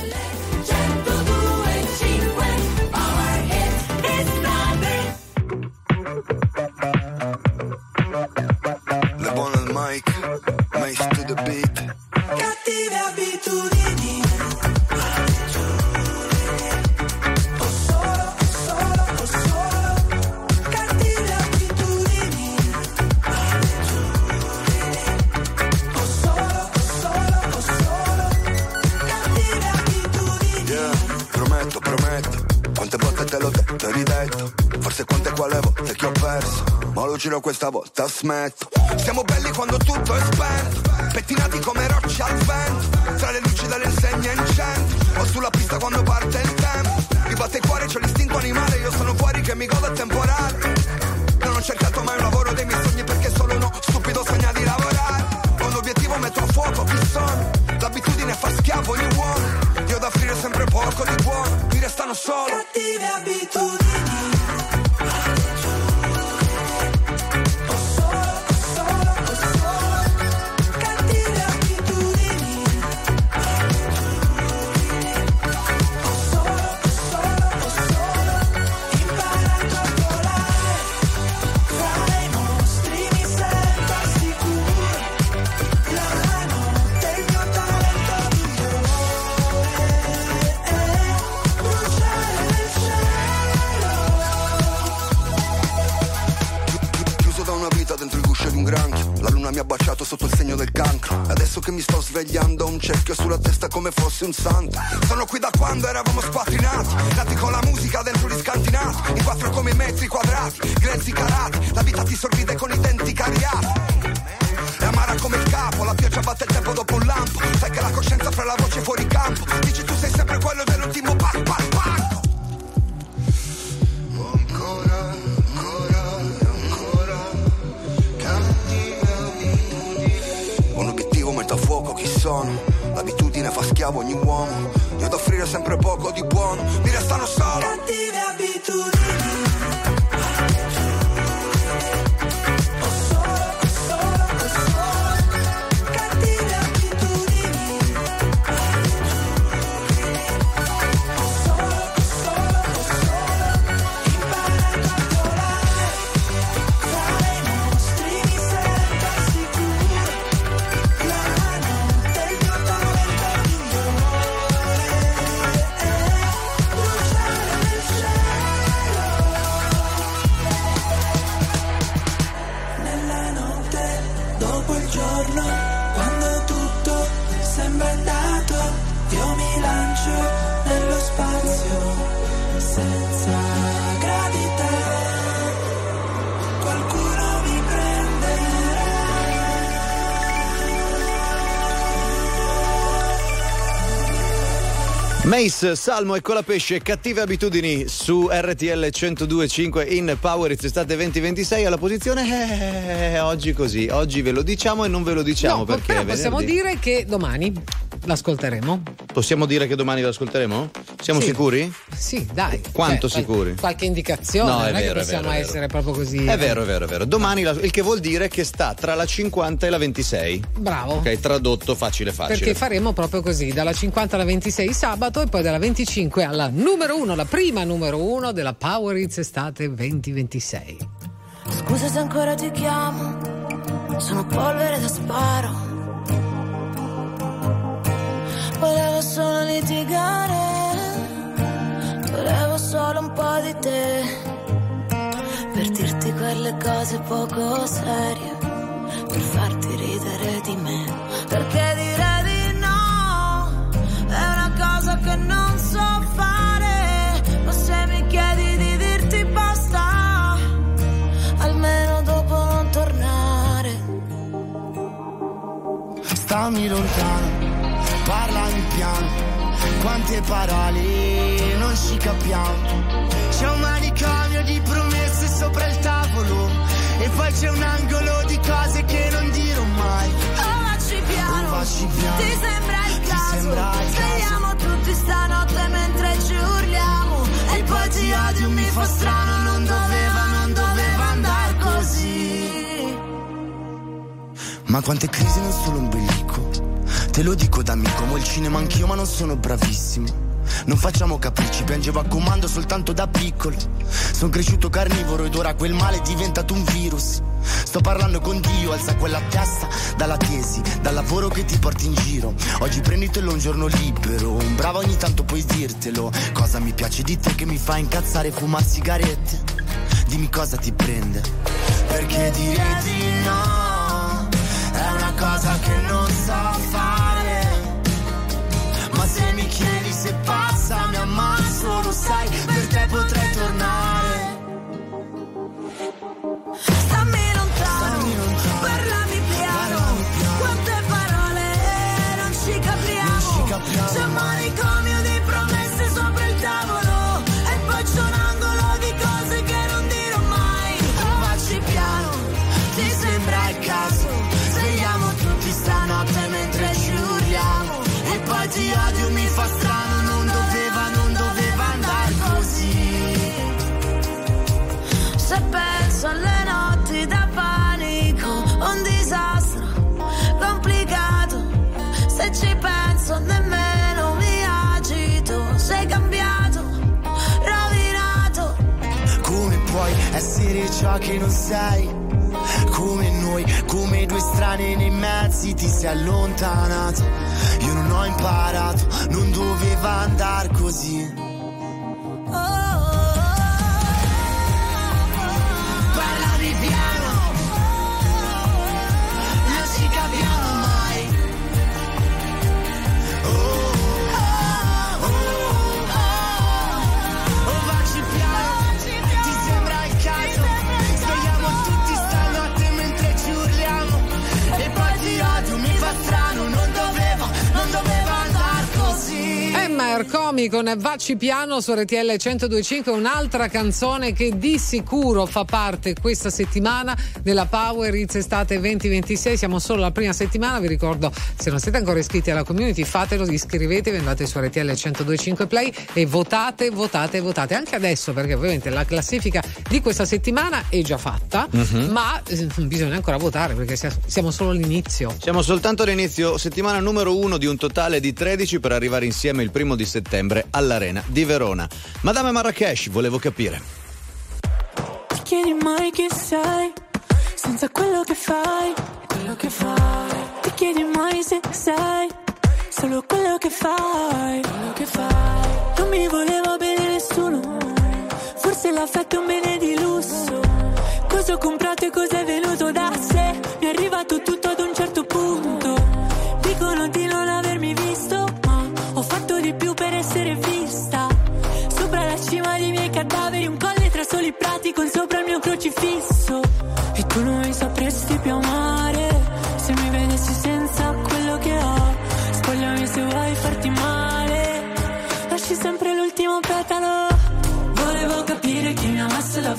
J: Le buone al mic, Mace to the beat.
F: Cattive abitudini. Ho solo, ho solo, ho solo. Cattive abitudini. Ho solo, ho solo, ho solo. Cattive abitudini.
J: Yeah, prometto, prometto. Quante volte te l'ho detto e ridetto. Forse quante quale volte che ho perso. Ma lo giro questa volta smetto. Siamo belli quando tutto è spento, pettinati come rocce al vento, tra le luci dalle insegne incenti, o sulla pista quando parte il tempo. Mi batte il cuore, c'ho l'istinto animale, io sono fuori che mi godo il temporale. Non ho cercato mai un lavoro dei miei sogni perché solo uno stupido sogna di lavorare. Con l'obiettivo metto a fuoco chi sono, l'abitudine fa schiavo ogni uomo. Io da offrire sempre poco di buono, mi restano solo
F: cattive abitudini.
J: La luna mi ha baciato sotto il segno del cancro. Adesso che mi sto svegliando ho un cerchio sulla testa come fossi un santo. Sono qui da quando eravamo squattrinati, nati con la musica dentro gli scantinati, in quattro come i metri quadrati, grezzi carati. La vita ti sorride con i denti cariati. È amara come il capo, la pioggia batte il tempo dopo un lampo. Sai che la coscienza fra la voce fuori campo. Dici tu sei sempre quello dell'ultimo pac pac pac. Ancora, ancora, ancora. Un obiettivo metto a fuoco chi sono, l'abitudine fa schiavo ogni uomo. Io ad offrire sempre poco di buono, mi restano solo
F: cattive abitudini.
B: Mace, Salmo e Colapesce, Cattive abitudini su R T L centodue e cinque in Power It's estate venti ventisei. Alla posizione eh, oggi così, oggi ve lo diciamo e non ve lo diciamo
A: no,
B: perché
A: però possiamo dire che domani l'ascolteremo.
B: Possiamo dire che domani l'ascolteremo? Siamo
A: sì.
B: sicuri?
A: Sì, dai.
B: Quanto
A: cioè,
B: sicuri?
A: Qualche indicazione,
B: no,
A: non
B: è,
A: è
B: vero,
A: che possiamo
B: è vero,
A: essere
B: è vero.
A: proprio così.
B: È vero, è vero, è vero. Domani la, il che vuol dire che sta tra la cinquanta e la ventisei.
A: Bravo.
B: Ok, tradotto facile facile.
A: Perché faremo proprio così, dalla cinquanta alla ventisei sabato e poi dalla venticinque alla numero uno, la prima numero uno della Power It's estate venti ventisei.
H: Scusa se ancora ti chiamo, sono polvere da sparo. Volevo solo litigare, volevo solo un po' di te, per dirti quelle cose poco serie, per farti ridere di me. Perché dire di no è una cosa che non so fare, ma se mi chiedi di dirti basta, almeno dopo non tornare.
F: Stammi lontano, parlami piano, quante parole non ci capiamo. C'è un manicomio di promesse sopra il tavolo e poi c'è un angolo di cose che non dirò mai.
H: Oh, vacci piano,
F: oh, vacci piano.
H: Ti sembra il caso,
F: sembra il
H: svegliamo tutti stanotte mentre ci urliamo e poi ti odio, mi fa strano, non doveva, non doveva andare così.
F: Ma quante crisi non sono un bellico, te lo dico da amico, mo il cinema anch'io ma non sono bravissimo. Non facciamo capricci, piangevo a comando soltanto da piccolo. Sono cresciuto carnivoro ed ora quel male è diventato un virus. Sto parlando con Dio, alza quella testa dalla tesi, dal lavoro che ti porti in giro. Oggi prenditelo un giorno libero, un bravo ogni tanto puoi dirtelo. Cosa mi piace di te che mi fa incazzare fumar sigarette? Dimmi cosa ti prende. Perché dire di no è una cosa che non so fare, ma se mi chiedi se passa mi ammazzo, lo sai, per te potrei tornare.
H: Stammi lontano, Stammi lontano parlami, piano, parlami piano, quante parole non ci capiamo, non ci capiamo. C'è un manicomio di promesse sopra il tavolo e poi c'è un angolo di cose che non dirò mai. Oh, vacci piano, ti sembra il caso, svegliamo tutti stanotte mentre ci urliamo e poi ti odio, mi fa strano, non doveva, non doveva andare così. Se penso alle notti da panico, un disastro complicato, se ci penso nemmeno mi agito, sei cambiato, rovinato.
F: Come puoi essere ciò che non sei? Come noi, come due strane nei mezzi ti sei allontanato. Io non ho imparato, non doveva andare così.
H: Oh, oh, oh, parlami piano, non ci capiamo mai.
F: Oh, oh, oh, oh, oh, vacci piano, ti sembra il caso, svegliamo tutti stanotte mentre ci urliamo e poi ti odio, mi fa strano, non doveva, non doveva andare così.
A: Emma Ercomi con Vacci piano su R T L centodue e cinque, un'altra canzone che di sicuro fa parte questa settimana della Power It's estate venti ventisei. Siamo solo alla prima settimana, vi ricordo, se non siete ancora iscritti alla community fatelo, iscrivetevi, andate su R T L centodue e cinque Play e votate, votate, votate anche adesso, perché ovviamente la classifica di questa settimana è già fatta, uh-huh. ma eh, bisogna ancora votare perché siamo solo all'inizio.
B: Siamo soltanto all'inizio, settimana numero uno di un totale di tredici per arrivare insieme il primo di settembre all'Arena di Verona. Madame Marrakesh, volevo capire.
K: Ti chiedi mai chi sei, senza quello che fai, quello che fai. Ti chiedi mai se sei, solo quello che fai, quello che fai. Non mi voleva bene nessuno, forse l'affetto è un bene di lusso. Cosa ho comprato e cosa è venuto da sé, mi è arrivato tutto ad un certo punto. Dicono di non avermi visto, ma ho fatto di più per essere vista. Sopra la cima dei miei cadaveri, un colle tra soli prati con sopra il mio crocifisso. E tu non mi sapresti più amare, se mi vedessi senza quello che ho. Spogliami se vuoi farti male,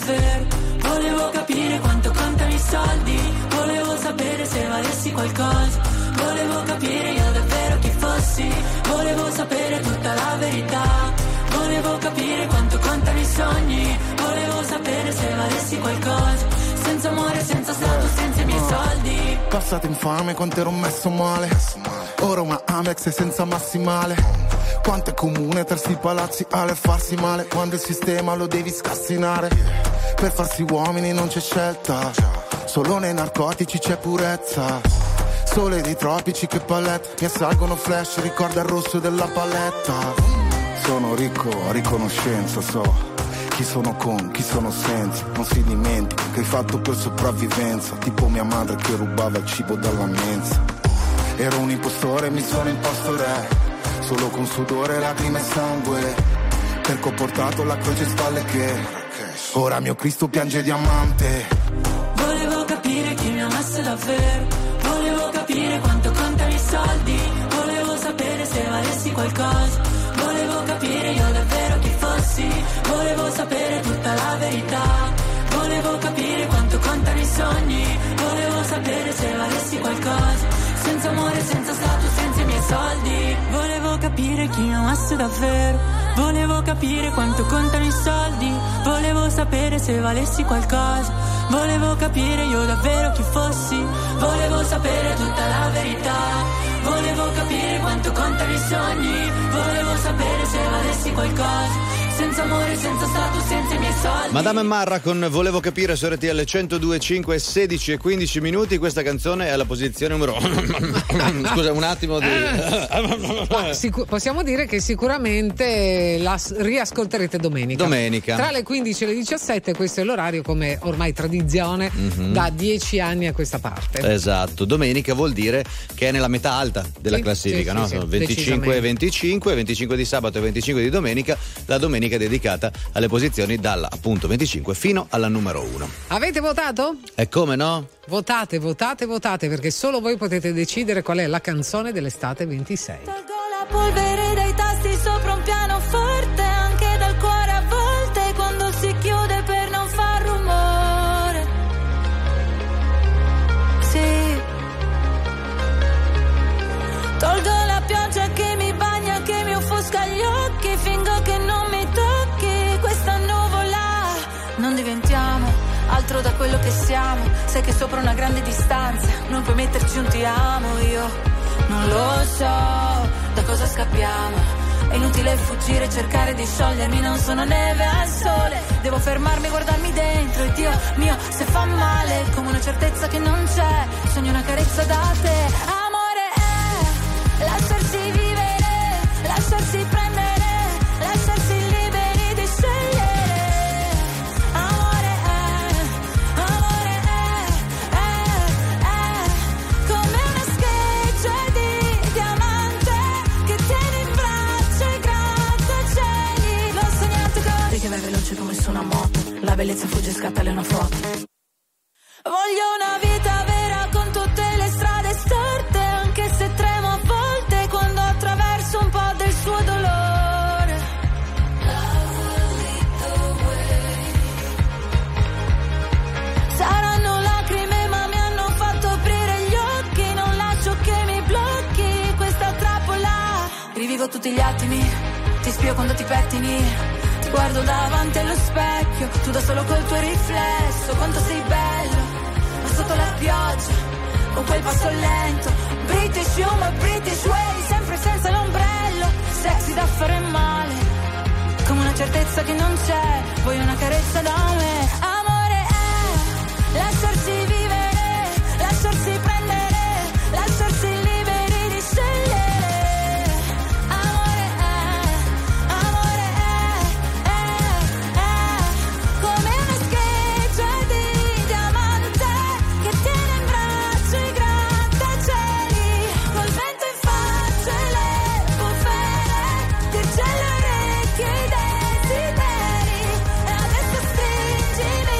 K: davvero, volevo capire quanto contano i soldi, volevo sapere se valessi qualcosa, volevo capire io davvero chi fossi, volevo sapere tutta la verità, volevo capire quanto contano i sogni, volevo sapere se valessi qualcosa, senza amore, senza status, senza i miei soldi.
L: Passata infame quanto ero messo male, ora una Amex senza massimale. Quanto è comune trarsi palazzi alle farsi male, quando il sistema lo devi scassinare. Per farsi uomini non c'è scelta, solo nei narcotici c'è purezza. Sole dei tropici che palette, mi assalgono flash, ricorda il rosso della paletta. Sono ricco a riconoscenza, so chi sono con, chi sono senza. Non si dimentica che hai fatto per sopravvivenza, tipo mia madre che rubava il cibo dalla mensa. Ero un impostore, mi sono imposto re, solo con sudore, lacrime e sangue, perché ho portato la croce in spalle che ora mio Cristo piange diamante.
K: Volevo capire chi mi amasse davvero, volevo capire quanto contano i soldi, volevo sapere se valessi qualcosa, volevo capire io davvero chi fossi, volevo sapere tutta la verità, volevo capire quanto contano i sogni, volevo sapere se valessi qualcosa, senza amore, senza status, senza i miei soldi. Volevo capire chi mi amasse davvero, volevo capire quanto contano i soldi, volevo sapere se valessi qualcosa, volevo capire io davvero chi fossi, volevo sapere tutta la verità, volevo capire quanto contano i sogni, volevo sapere se valessi qualcosa, senza amore, senza status, senza i miei soldi.
B: Madame Marra con Volevo capire su R T L centodue e cinque, sedici e quindici minuti. Questa canzone è alla posizione numero scusa un attimo di...
A: Sicu- possiamo dire che sicuramente la s- riascolterete domenica
B: domenica
A: tra le quindici e le diciassette. Questo è l'orario, come ormai tradizione, mm-hmm. da dieci anni a questa parte.
B: Esatto, domenica vuol dire che è nella metà alta della
A: sì,
B: classifica,
A: sì,
B: no?
A: sì, sì,
B: venticinque e venticinque, venticinque di sabato e venticinque di domenica. La domenica è dedicata alle posizioni dalla appunto venticinque fino alla numero uno.
A: Avete votato?
B: E come no?
A: Votate, votate, votate, perché solo voi potete decidere qual è la canzone dell'estate ventisei.
H: Tolgo la polvere dai tasti sopra un pianoforte, anche dal cuore a volte quando si chiude per non far rumore. Sì. Tolgo la pioggia che mi bagna, che mi offusca gli occhi, fingo che non mi tocchi questa nuvola. Non diventiamo altro da quello che siamo, sai che sopra una grande distanza non puoi metterci un ti amo. Io non lo so da cosa scappiamo, è inutile fuggire, cercare di sciogliermi, non sono neve al sole, devo fermarmi, guardarmi dentro e Dio mio se fa male, come una certezza che non c'è, sogno una carezza da te. Amore è lasciarsi vivere, lasciarsi prendere, lasciarsi liberi di scegliere. Come su una moto, la bellezza fugge e scatta le una foto. Voglio una vita vera con tutte le strade storte, anche se tremo a volte quando attraverso un po' del suo dolore. Saranno lacrime ma mi hanno fatto aprire gli occhi, non lascio che mi blocchi questa trappola. Rivivo tutti gli attimi, ti spio quando ti pettini, guardo davanti allo specchio, tu da solo col tuo riflesso, quanto sei bello, ma sotto la pioggia, con quel passo lento, British humor, British way, sempre senza l'ombrello, sexy da fare male, come una certezza che non c'è, voglio una carezza da me. Amore è lasciarsi vivere, lasciarsi prendere, lasciarsi liberi di scegliere. Dirci alle orecchie i desideri e adesso stringile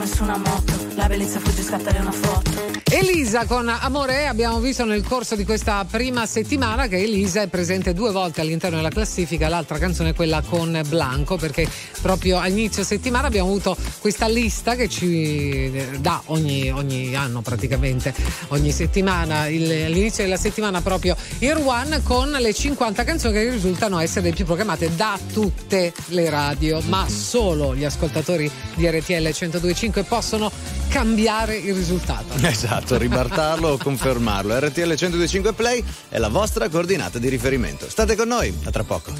K: su una moto, la bellezza fugge, scattare una foto.
A: Elisa con Amore, abbiamo visto nel corso di questa prima settimana che Elisa è presente due volte all'interno della classifica, l'altra canzone è quella con Blanco, perché proprio all'inizio settimana abbiamo avuto questa lista che ci dà ogni, ogni anno praticamente, ogni settimana, il, all'inizio della settimana proprio il One con le cinquanta canzoni che risultano essere le più programmate da tutte le radio, ma solo gli ascoltatori di R T L centodue e cinque possono cambiare il risultato.
B: Esatto, ribaltarlo o confermarlo. R T L centodue e cinque Play è la vostra coordinata di riferimento. State con noi, a tra poco.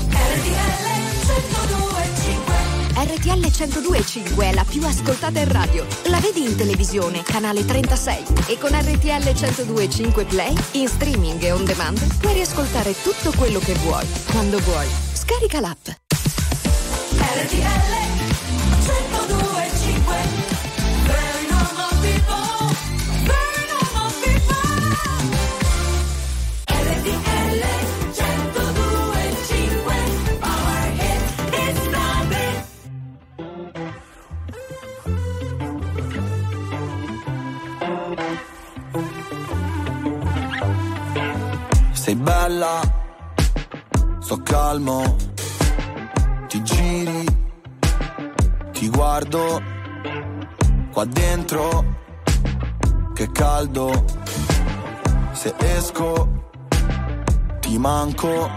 M: R T L centodue e cinque è la più ascoltata in radio. La vedi in televisione, canale trentasei. E con R T L centodue e cinque Play, in streaming e on demand, puoi riascoltare tutto quello che vuoi, quando vuoi. Scarica l'app.
I: R T L centodue e cinque. Very normal people, very normal people. R T L centodue e cinque, our hit is Friday.
E: Sei bella, sto calmo, ti giri, ti guardo, qua dentro, che caldo, se esco, ti manco,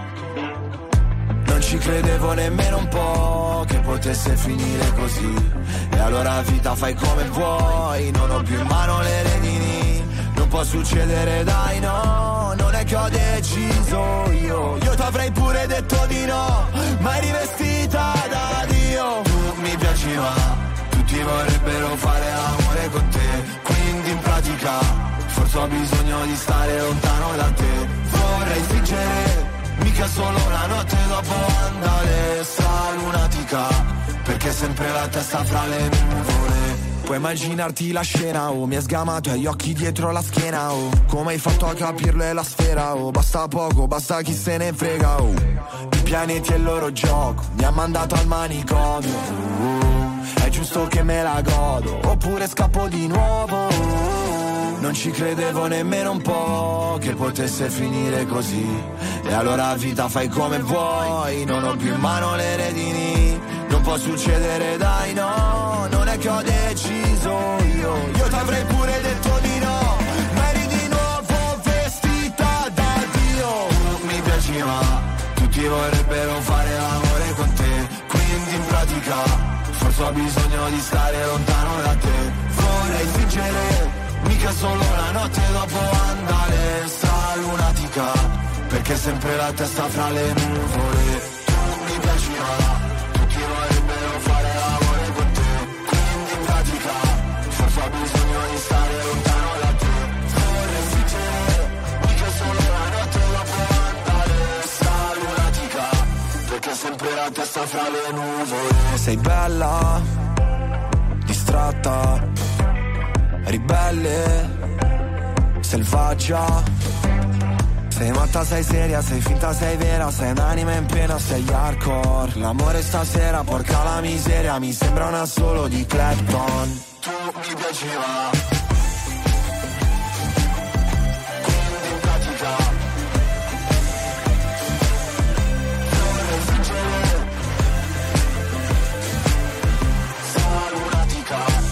E: non ci credevo nemmeno un po' che potesse finire così, e allora vita fai come vuoi, non ho più in mano le redini, non può succedere dai no, non è che ho deciso io, io t'avrei pure detto di no, ma eri vestita da Dio, tu mi piaci ma tutti vorrebbero fare amore con te, quindi in pratica forse ho bisogno di stare lontano da te, vorrei fingere, mica solo una notte dopo andare sta lunatica, perché sempre la testa fra le nuvole. Puoi immaginarti la scena, oh, mi hai sgamato e hai gli occhi dietro la schiena, oh, come hai fatto a capirlo è la sfera, oh, basta poco, basta chi se ne frega, oh, i pianeti e il loro gioco, mi ha mandato al manicomio, oh, è giusto che me la godo, oppure scappo di nuovo, oh, non ci credevo nemmeno un po' che potesse finire così, e allora vita fai come vuoi, non ho più in mano le redini, non può succedere dai no, non è che ho deciso io, io t'avrei pure detto di no, ma eri di nuovo vestita da Dio, tu mi piaci ma tutti vorrebbero fare amore con te, quindi in pratica forse ho bisogno di stare lontano da te, vorrei fingere, mica solo una notte dopo andare sta lunatica, perché sempre la testa fra le nuvole, tu mi piaci ma vorrebbero fare amore con te, quindi in pratica forse ho bisogno di stare lontano da te, vorrei fingere, mica solo una notte dopo andare sta lunatica, perché sempre la testa fra le nuvole. Sei bella, distratta, ribelle, selvaggia, sei matta, sei seria, sei finta, sei vera, sei un'anima in pena, sei hardcore. L'amore stasera, porca la miseria, mi sembra una solo di Clapton. Tu mi piaceva, quindi in pratica vorrei fingere, sono lunatica.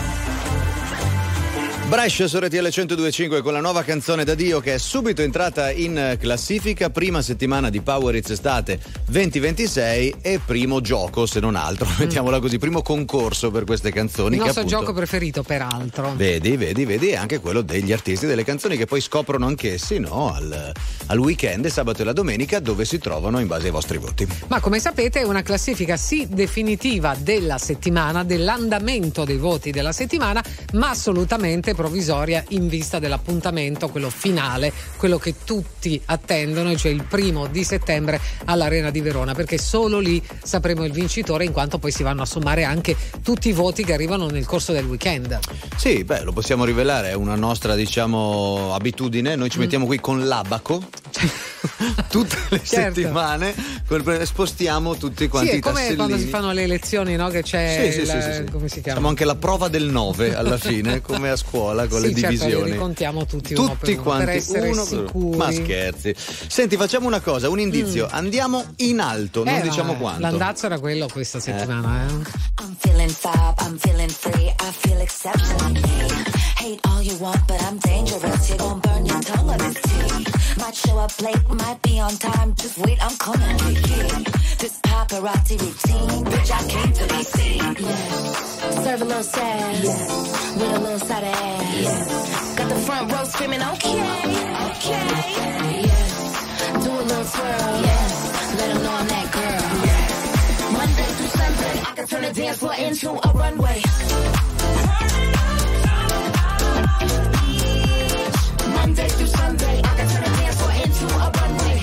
B: Brescia su R T L centodue e cinque con la nuova canzone da Dio che è subito entrata in classifica, prima settimana di Power Hits Estate venti ventisei e primo gioco, se non altro, mm. mettiamola così, primo concorso per queste canzoni.
A: Il nostro
B: che appunto,
A: gioco preferito peraltro.
B: Vedi, vedi, vedi, e anche quello degli artisti delle canzoni che poi scoprono anch'essi, no, al, al weekend, sabato e la domenica, dove si trovano in base ai vostri voti.
A: Ma come sapete è una classifica sì definitiva della settimana, dell'andamento dei voti della settimana, ma assolutamente provvisoria in vista dell'appuntamento, quello finale, quello che tutti attendono, cioè il primo di settembre all'Arena di Verona, perché solo lì sapremo il vincitore, in quanto poi si vanno a sommare anche tutti i voti che arrivano nel corso del weekend.
B: Sì, beh, lo possiamo rivelare, è una nostra, diciamo, abitudine, noi ci mm. mettiamo qui con l'abaco tutte le
A: Certo.
B: settimane spostiamo tutti quanti
A: Sì, è
B: i
A: come
B: tassellini.
A: quando si fanno le elezioni, no? Che c'è
B: Sì,
A: il,
B: sì, sì, sì, sì.
A: come si chiama?
B: Facciamo anche la prova del nove alla fine, come a scuola con
A: sì,
B: le divisioni.
A: Certo, li ricontiamo tutti, uno
B: Tutti
A: per uno,
B: quanti
A: per essere
B: uno per uno.
A: sicuri.
B: Ma scherzi. Senti, facciamo una cosa, un indizio.
A: Mm.
B: Andiamo in alto, non
A: Eh,
B: diciamo
A: no,
B: quanto.
A: L'andazzo era quello questa settimana, eh.
H: I'm feeling fab, I'm feeling free, I feel exceptionally me. Hate all you want, but I'm dangerous. You're gonna burn your tongue on this tea. Might show up late, might be on time. Just wait, I'm coming to you. This paparazzi routine, bitch, I came to be seen. Yeah. Serve a little sass, yeah. With a little side of ass. Yeah. Got the front row screaming, okay, okay. Yeah. Do a little swirl, yeah. Let 'em know I'm that girl. Yeah. Monday through Sunday, I can turn the dance floor into a runway. Monday through Sunday, I can turn the dance floor into a runway.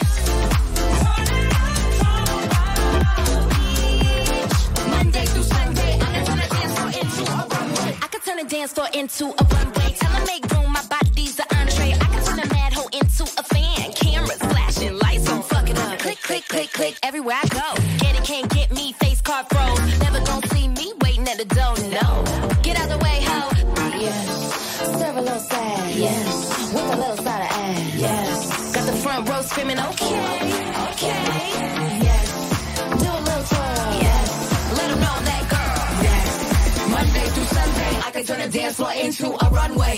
H: Monday through Sunday, I can turn the dance floor into a runway. I can turn the dance floor into a runway. Tell 'em make room, my body's the entree. I can turn a mad hoe into a fan. Cameras flashing, lights on, fuck it up. Click, click, click, click, everywhere I go. Get it, can't get me, face card froze. Never gonna see me waiting at the door, no. Get out the way, ho. Yes. Serve a little sad, yes. With a little side of ass, yes. Got the front row screaming, okay, okay. Yes. Do a little twirl, yes. Let 'em know I'm that girl, yes. Monday through Sunday, I can turn the dance floor into a runway.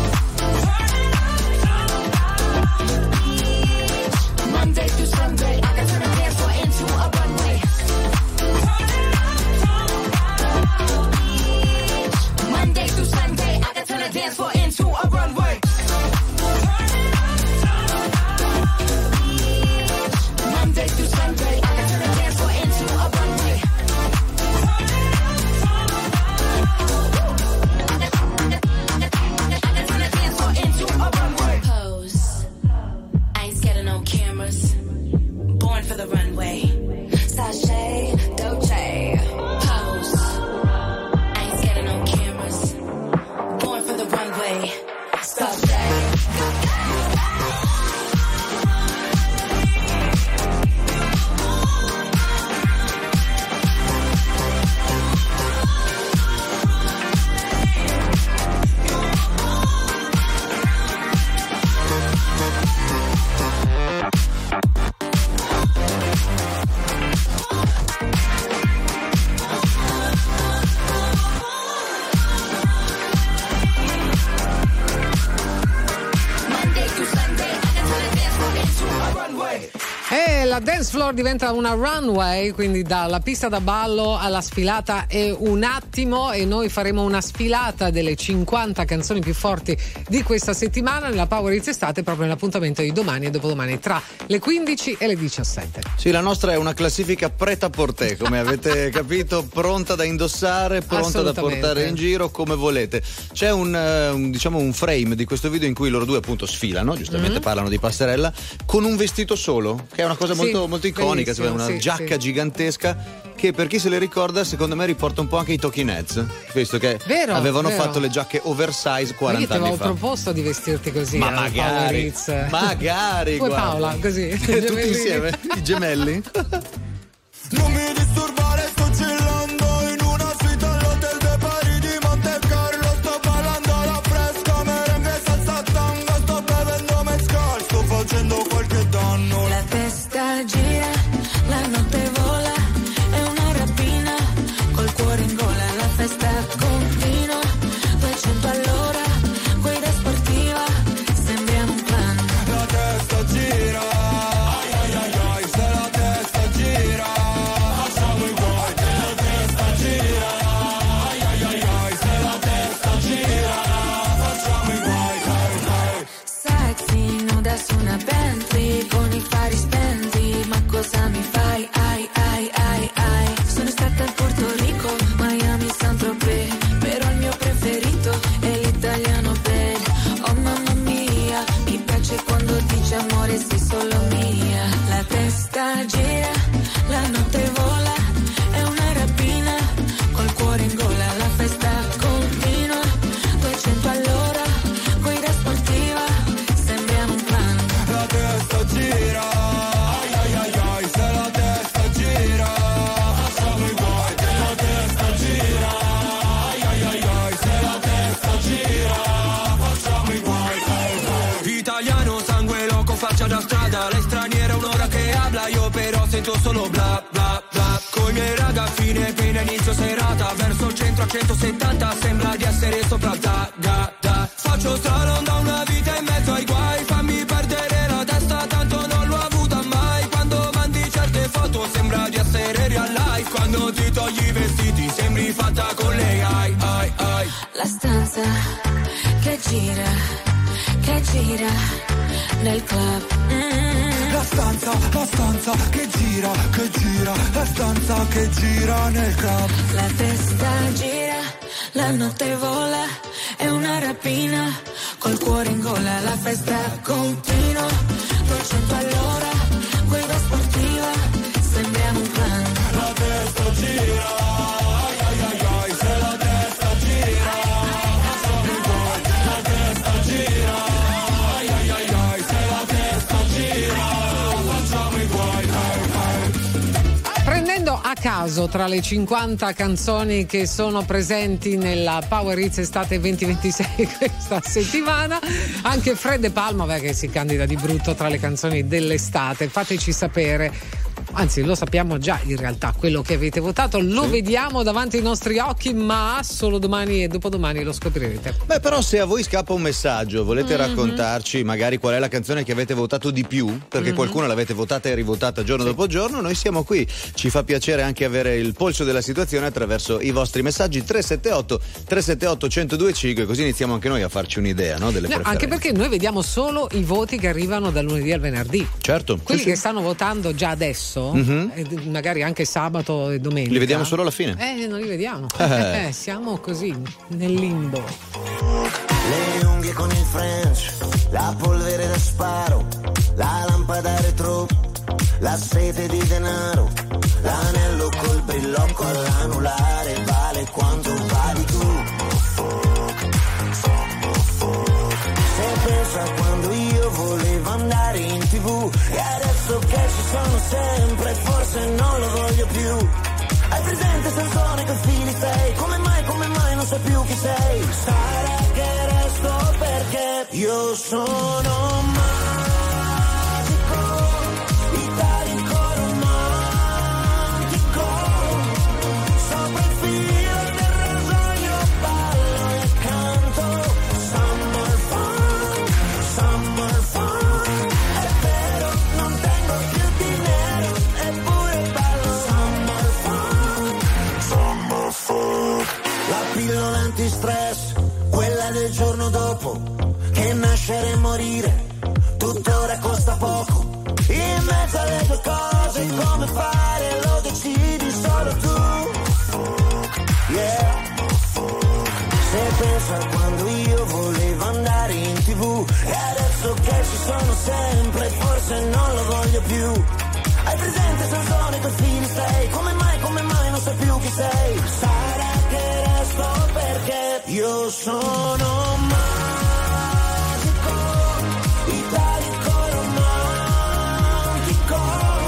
H: Monday through Sunday, I can turn the dance floor into a runway. Monday through Sunday, I can turn the dance floor into a runway. Monday through Sunday, I can turn the dance floor into a runway. I can turn the dance floor into a runway. Pose. I ain't scared of no cameras. Born for the runway. Sashay, Dolce. Pose. I ain't scared of no cameras. Born for the runway. Sashay.
A: E la dance floor diventa una runway, quindi dalla pista da ballo alla sfilata è un attimo, e noi faremo una sfilata delle cinquanta canzoni più forti di questa settimana nella Power Hits Estate, proprio nell'appuntamento di domani e dopodomani tra le quindici e le diciassette.
B: Sì, la nostra è una classifica prêt-à-porter, come avete capito, pronta da indossare, pronta da portare in giro come volete. C'è un, un diciamo un frame di questo video in cui loro due appunto sfilano, giustamente
A: Mm-hmm.
B: parlano di passerella, con un vestito solo, che è una cosa
A: Sì,
B: molto, molto iconica, cioè una
A: sì,
B: giacca
A: sì.
B: gigantesca che per chi se le ricorda secondo me riporta un po' anche i Talking Heads, visto che
A: Vero,
B: avevano
A: vero.
B: fatto le giacche oversize
A: Ma io
B: quaranta
A: ti
B: anni
A: avevo
B: fa.
A: proposto di vestirti così.
B: Ma
A: eh, Power
B: magari,
A: Hits.
B: magari,
A: Poi
B: guarda.
A: Paola, così.
B: Tutti
A: Gemelli.
B: insieme, i gemelli.
N: Non mi disturbare, sto chillando in una suite all'hotel de Paris di Monte Carlo. Sto ballando alla fresca, merengue salsa tango. Sto bevendo mezcal, sto facendo qualche danno.
K: La testa gira, la notte vola, è una rapina, col cuore in gola, la festa continua, duecento all'ora, guida sportiva, sembriamo un clan.
N: La testa gira, ai ai ai ai, se la testa gira, facciamo i guai. La testa gira, ai ai ai ai, se la testa gira, facciamo i guai.
K: Sexy, nuda su una Bentley, con i fari spenti, ma cosa mi fai? Ai ai ai ai, sono stata a Porto Rico, Miami, Saint-Tropez, però il mio preferito è l'italiano per. Oh mamma mia, mi piace quando dici amore sei solo mia. La testa gira, la notte vola, è una rapina, col cuore in gola, la festa continua, duecento all'ora, guida sportiva, sembriamo un clan.
N: La testa gira,
O: sento solo bla bla bla. Coi miei raga fine pena inizio serata, verso il centro a centosettanta, sembra di essere sopra da da da. Faccio strano da una vita in mezzo ai guai, fammi perdere la testa tanto non l'ho avuta mai. Quando mandi certe foto sembra di essere real life, quando ti togli i vestiti sembri fatta con lei. Ai ai ai.
C: La stanza che gira, che gira nel club. Mm.
N: La stanza, la stanza che gira, che gira, la stanza che gira nel club.
C: La testa gira, la notte vola, è una rapina, col cuore in gola, la festa continua, duecento all'ora, guida sportiva, sembriamo un clan.
N: La testa gira, ai ai ai ai, se la testa gira, la testa gira, ai ai ai ai, se la testa gira, facciamo i guai.
A: Prendendo a caso tra le cinquanta canzoni che sono presenti nella Power Hits Estate duemilaventisei questa settimana, anche Fred De Palma che si candida di brutto tra le canzoni dell'estate. Fateci sapere. Anzi, lo sappiamo già in realtà quello che avete votato, lo sì. Vediamo davanti ai nostri occhi, ma solo domani e dopodomani lo scoprirete.
B: Beh, però se a voi scappa un messaggio, volete mm-hmm. raccontarci magari qual è la canzone che avete votato di più, perché mm-hmm. qualcuno l'avete votata e rivotata giorno sì. dopo giorno, noi siamo qui. Ci fa piacere anche avere il polso della situazione attraverso i vostri messaggi tre sette otto tre sette otto uno zero due cinque, così iniziamo anche noi a farci un'idea, no, delle
A: no,
B: preferenze.
A: Anche perché noi vediamo solo i voti che arrivano dal lunedì al venerdì.
B: Certo.
A: Quelli
B: sì,
A: che
B: sì.
A: stanno votando già adesso, mm-hmm. e magari anche sabato e domenica.
B: Li vediamo solo alla fine.
A: Eh, non li vediamo. Eh. Eh, siamo così, nel limbo.
P: Le unghie con il French, la polvere da sparo, la lampada retro, la sete di denaro, l'anello col brillocco all'anulare, vale quanto vali tu. Se pensa quando io volevo andare in tv e adesso che ci sono sempre forse non lo voglio più. Hai presente Sansone che fili sei? Come mai, come mai non sai più chi sei? Sarà che resto perché io sono magico, italico romantico, sopra il filo del rasoio ballo e canto. Summer fun, summer fun, è vero, non tengo più dinero, eppure ballo. Summer fun, summer fun. La pillola antistress, quella del giorno dopo, che nascere e morire, tuttora costa poco. In mezzo alle due cose, come fare, lo decidi solo tu. Yeah. Se pensa quando io volevo andare in tv e adesso che ci sono sempre, forse non lo voglio più. Hai presente Sansone che fili sei? Come mai, come mai non sai più chi sei? Sarà che resto perché io sono magico, italico romantico,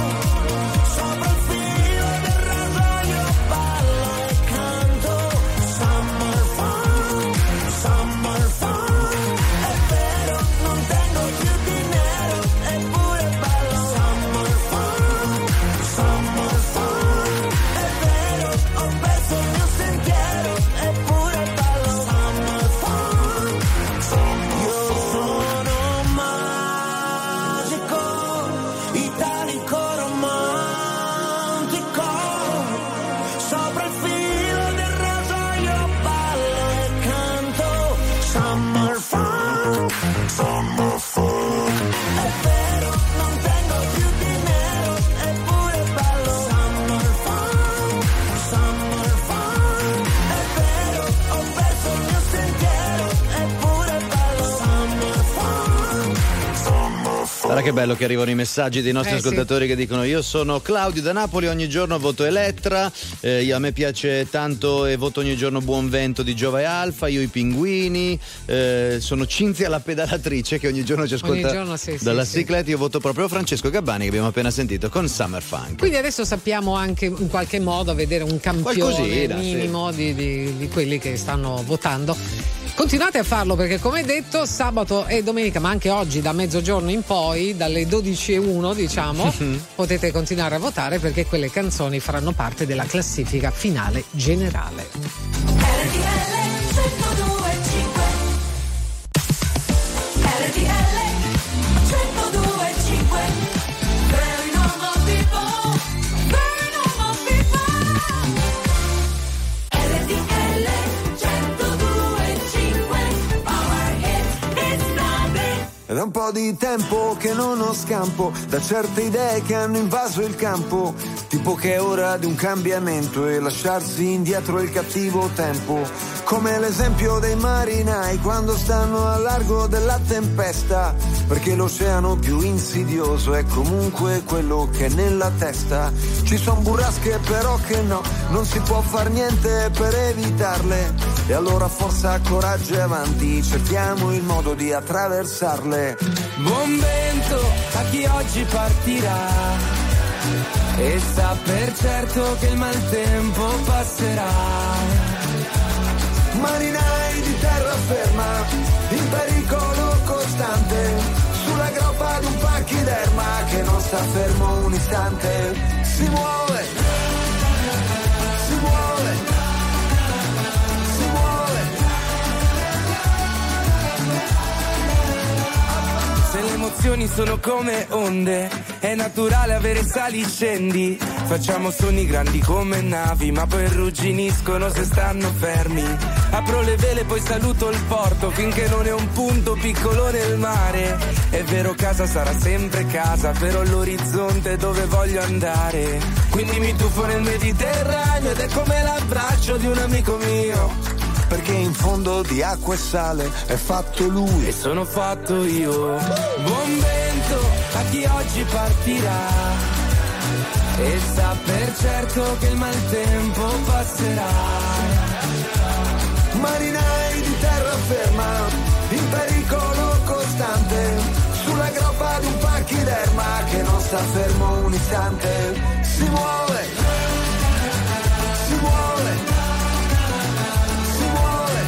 P: sopra il filo del rasoio ballo e canto. Summer fun, summer fun, è vero, non tengo più dinero, eppure ballo. Summer fun, summer fun, è vero, ho perso il mio sentiero, eppure ballo. Summer fun, io sono magico, italico romantico, sopra il filo del rasoio ballo e canto. Summer fun, summer fun, è vero, non tengo più dinero, eppure ballo. Summer fun, summer fun, è vero, ho perso il mio sentiero, eppure ballo. Summer fun, summer fun.
B: Guarda che bello che arrivano i messaggi dei nostri
A: Eh,
B: ascoltatori
A: sì.
B: che dicono: io sono Claudio da Napoli, ogni giorno voto Elettra, eh, io- a me piace tanto e voto ogni giorno Buon Vento di Giova e Alfa, io i Pinguini, eh, sono Cinzia la pedalatrice che ogni giorno ci ascolta
A: giorno, sì, sì,
B: dalla
A: sì.
B: cicletta, io voto proprio Francesco Gabbani che abbiamo appena sentito con Summer Funk.
A: Quindi adesso sappiamo anche in qualche modo vedere un campione
B: Qualcosina,
A: minimo di, di- di quelli che stanno votando. Continuate a farlo perché, come detto, sabato e domenica, ma anche oggi da mezzogiorno in poi, dalle dodici e uno diciamo, potete continuare a votare perché quelle canzoni faranno parte della classifica finale generale.
I: R T L centodue e cinque. R T L centodue e cinque. Very normal people, very normal people. R T L centodue e cinque. Power hit, it's Friday.
Q: È da un po' di tempo che non ho scampo da certe idee che hanno invaso il campo, tipo che è ora di un cambiamento e lasciarsi indietro il cattivo tempo, come l'esempio dei marinai quando stanno a largo della tempesta, perché l'oceano più insidioso è comunque quello che è nella testa. Ci son burrasche però che no, non si può far niente per evitarle, e allora forza, coraggio e avanti, cerchiamo il modo di attraversarle.
O: Buon vento a chi oggi partirà e sa per certo che il maltempo passerà.
Q: Marinai di terraferma, in pericolo costante, sulla groppa di un pachiderma che non sta fermo un istante. Si muove, si muove, si muove.
O: Se le emozioni sono come onde, è naturale avere sali e scendi. Facciamo sogni grandi come navi, ma poi rugginiscono se stanno fermi. Apro le vele, poi saluto il porto, finché non è un punto piccolo nel mare. È vero, casa sarà sempre casa, però l'orizzonte è dove voglio andare. Quindi mi tuffo nel Mediterraneo ed è come l'abbraccio di un amico mio,
Q: perché in fondo di acqua e sale è fatto lui
O: e sono fatto io. Buon vento a chi oggi partirà e sa per certo che il maltempo passerà.
Q: Marinai di terraferma, in pericolo costante, sulla groppa di un pachiderma che non sta fermo un istante. Si muove, si muove, si muove.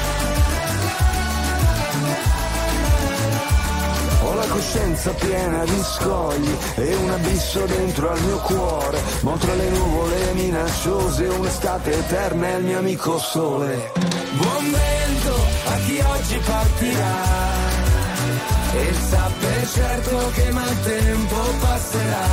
Q: Ho la coscienza piena di scogli e un abisso dentro al mio cuore, ma tra le nuvole minacciose un'estate eterna è il mio amico sole.
O: Buon vento a chi oggi partirà e sa per certo che il maltempo passerà.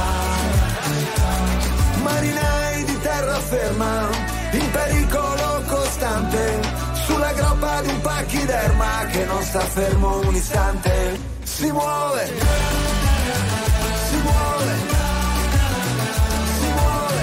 Q: Marinai di terraferma, in pericolo costante, sulla groppa di un pachiderma che non sta fermo un istante. Si muove, si muove, si muove,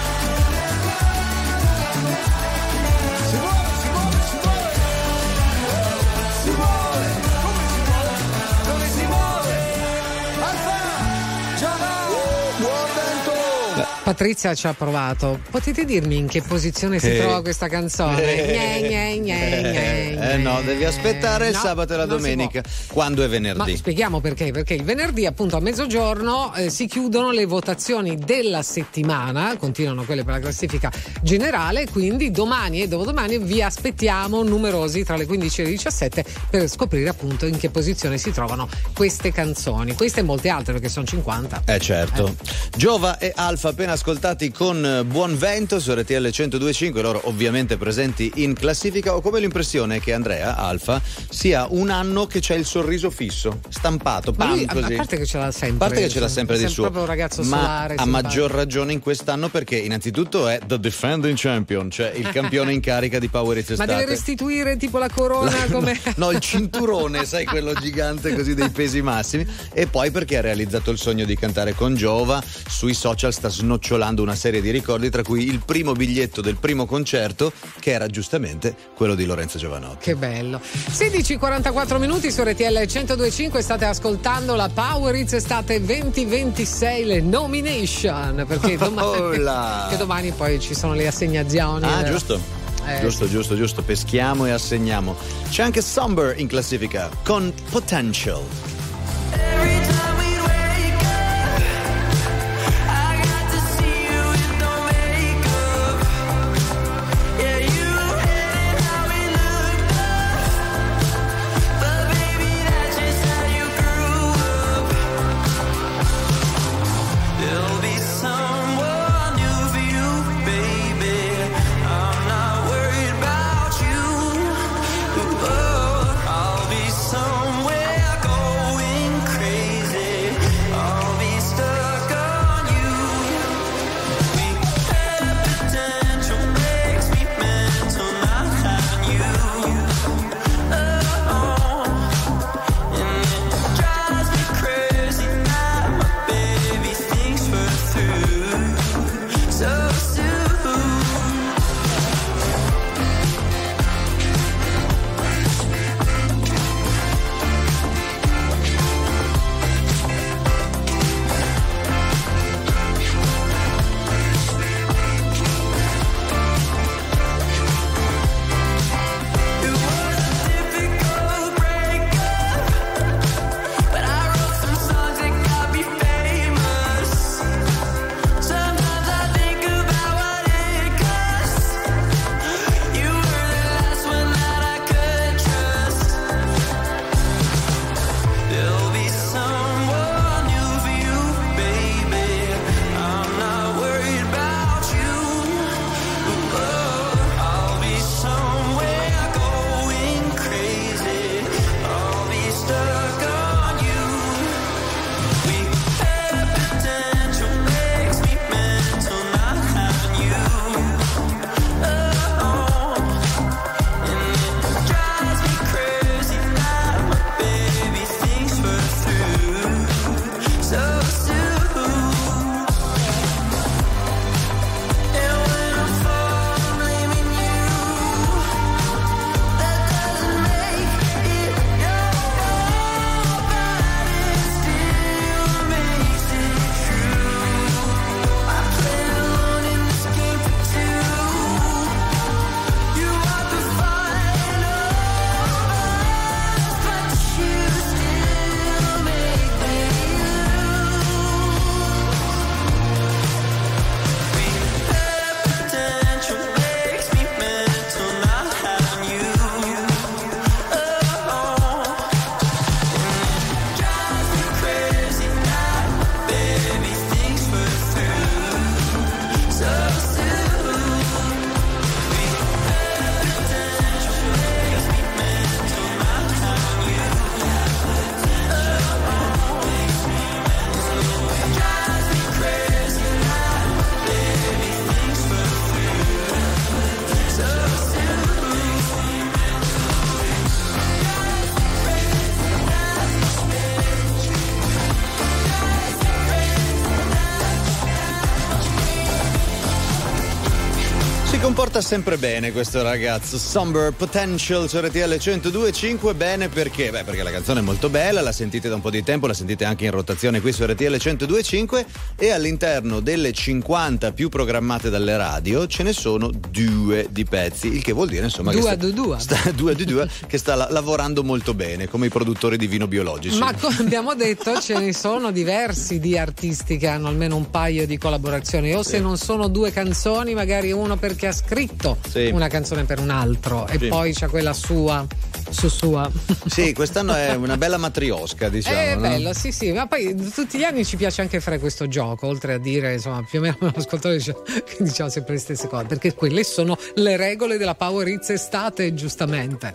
Q: si muove, si muove, si muove, si muove, come si muove? Alfa, Giova, buon vento!
A: Patrizia ci ha provato. Potete dirmi in che posizione si
B: Eh.
A: trova questa canzone?
B: Eh.
A: Gne, gne, gne, gne,
B: Eh no, devi aspettare il
A: No,
B: sabato e la
A: non si
B: domenica, quando è
A: Ma
B: venerdì.
A: spieghiamo perché, perché il venerdì appunto a mezzogiorno eh, si chiudono le votazioni della settimana, continuano quelle per la classifica generale, quindi domani e dopodomani vi aspettiamo numerosi tra le quindici e le diciassette per scoprire appunto in che posizione si trovano queste canzoni, queste e molte altre perché sono cinquanta.
B: Eh certo. Giova e Alfa appena ascoltati con Buon Vento su R T L centodue e cinque, loro ovviamente presenti in classifica. Ho come l'impressione che Andrea, Alfa, sia un anno che c'è il sorriso fisso, stampato,
A: Ma
B: pam,
A: lui, a,
B: così.
A: a parte che ce l'ha sempre,
B: A parte che ce l'ha sempre di
A: è
B: suo,
A: proprio un ragazzo
B: ma
A: solare,
B: a
A: simpatico.
B: maggior ragione in quest'anno perché innanzitutto è the defending champion, cioè il campione in carica di Power Hits
A: Ma
B: Estate.
A: deve restituire tipo la corona
B: La-
A: come
B: no, il cinturone, sai, quello gigante così dei pesi massimi. E poi perché ha realizzato il sogno di cantare con Giova, sui social sta snocciolando una serie di ricordi, tra cui il primo biglietto del primo concerto, che era giustamente quello di Lorenzo Giovanotti.
A: Che bello. sedici e quarantaquattro minuti su R T L centodue e cinque, state ascoltando la Power Hits Estate venti ventisei, le nomination, perché domani,
B: Hola.
A: che domani poi ci sono le assegnazioni.
B: Ah,
A: eh.
B: giusto.
A: Eh,
B: giusto, giusto, giusto. Peschiamo e assegniamo. C'è anche Somber in classifica con Potential.
P: Every
B: comporta sempre bene questo ragazzo. Summer Potential su R T L centodue e cinque. Bene perché? Beh, perché la canzone è molto bella, la sentite da un po' di tempo, la sentite anche in rotazione qui su R T L centodue e cinque, e all'interno delle cinquanta più programmate dalle radio ce ne sono due di pezzi, il che vuol dire insomma
A: due
B: che
A: a due due.
B: sta, due a due due che sta la, lavorando molto bene, come i produttori di vino biologici.
A: Ma come abbiamo detto ce ne sono diversi di artisti che hanno almeno un paio di collaborazioni, o se
B: Sì.
A: non sono due canzoni magari uno perché ha scritto
B: Sì.
A: una canzone per un altro e
B: Sì.
A: poi c'è quella sua su sua.
B: Sì, quest'anno è una bella matriosca, diciamo.
A: È
B: no?
A: bello, sì, sì, ma poi tutti gli anni ci piace anche fare questo gioco, oltre a dire, insomma, più o meno l'ascoltatore dice, che diciamo sempre le stesse cose, perché quelle sono le regole della Power Hits estate, giustamente.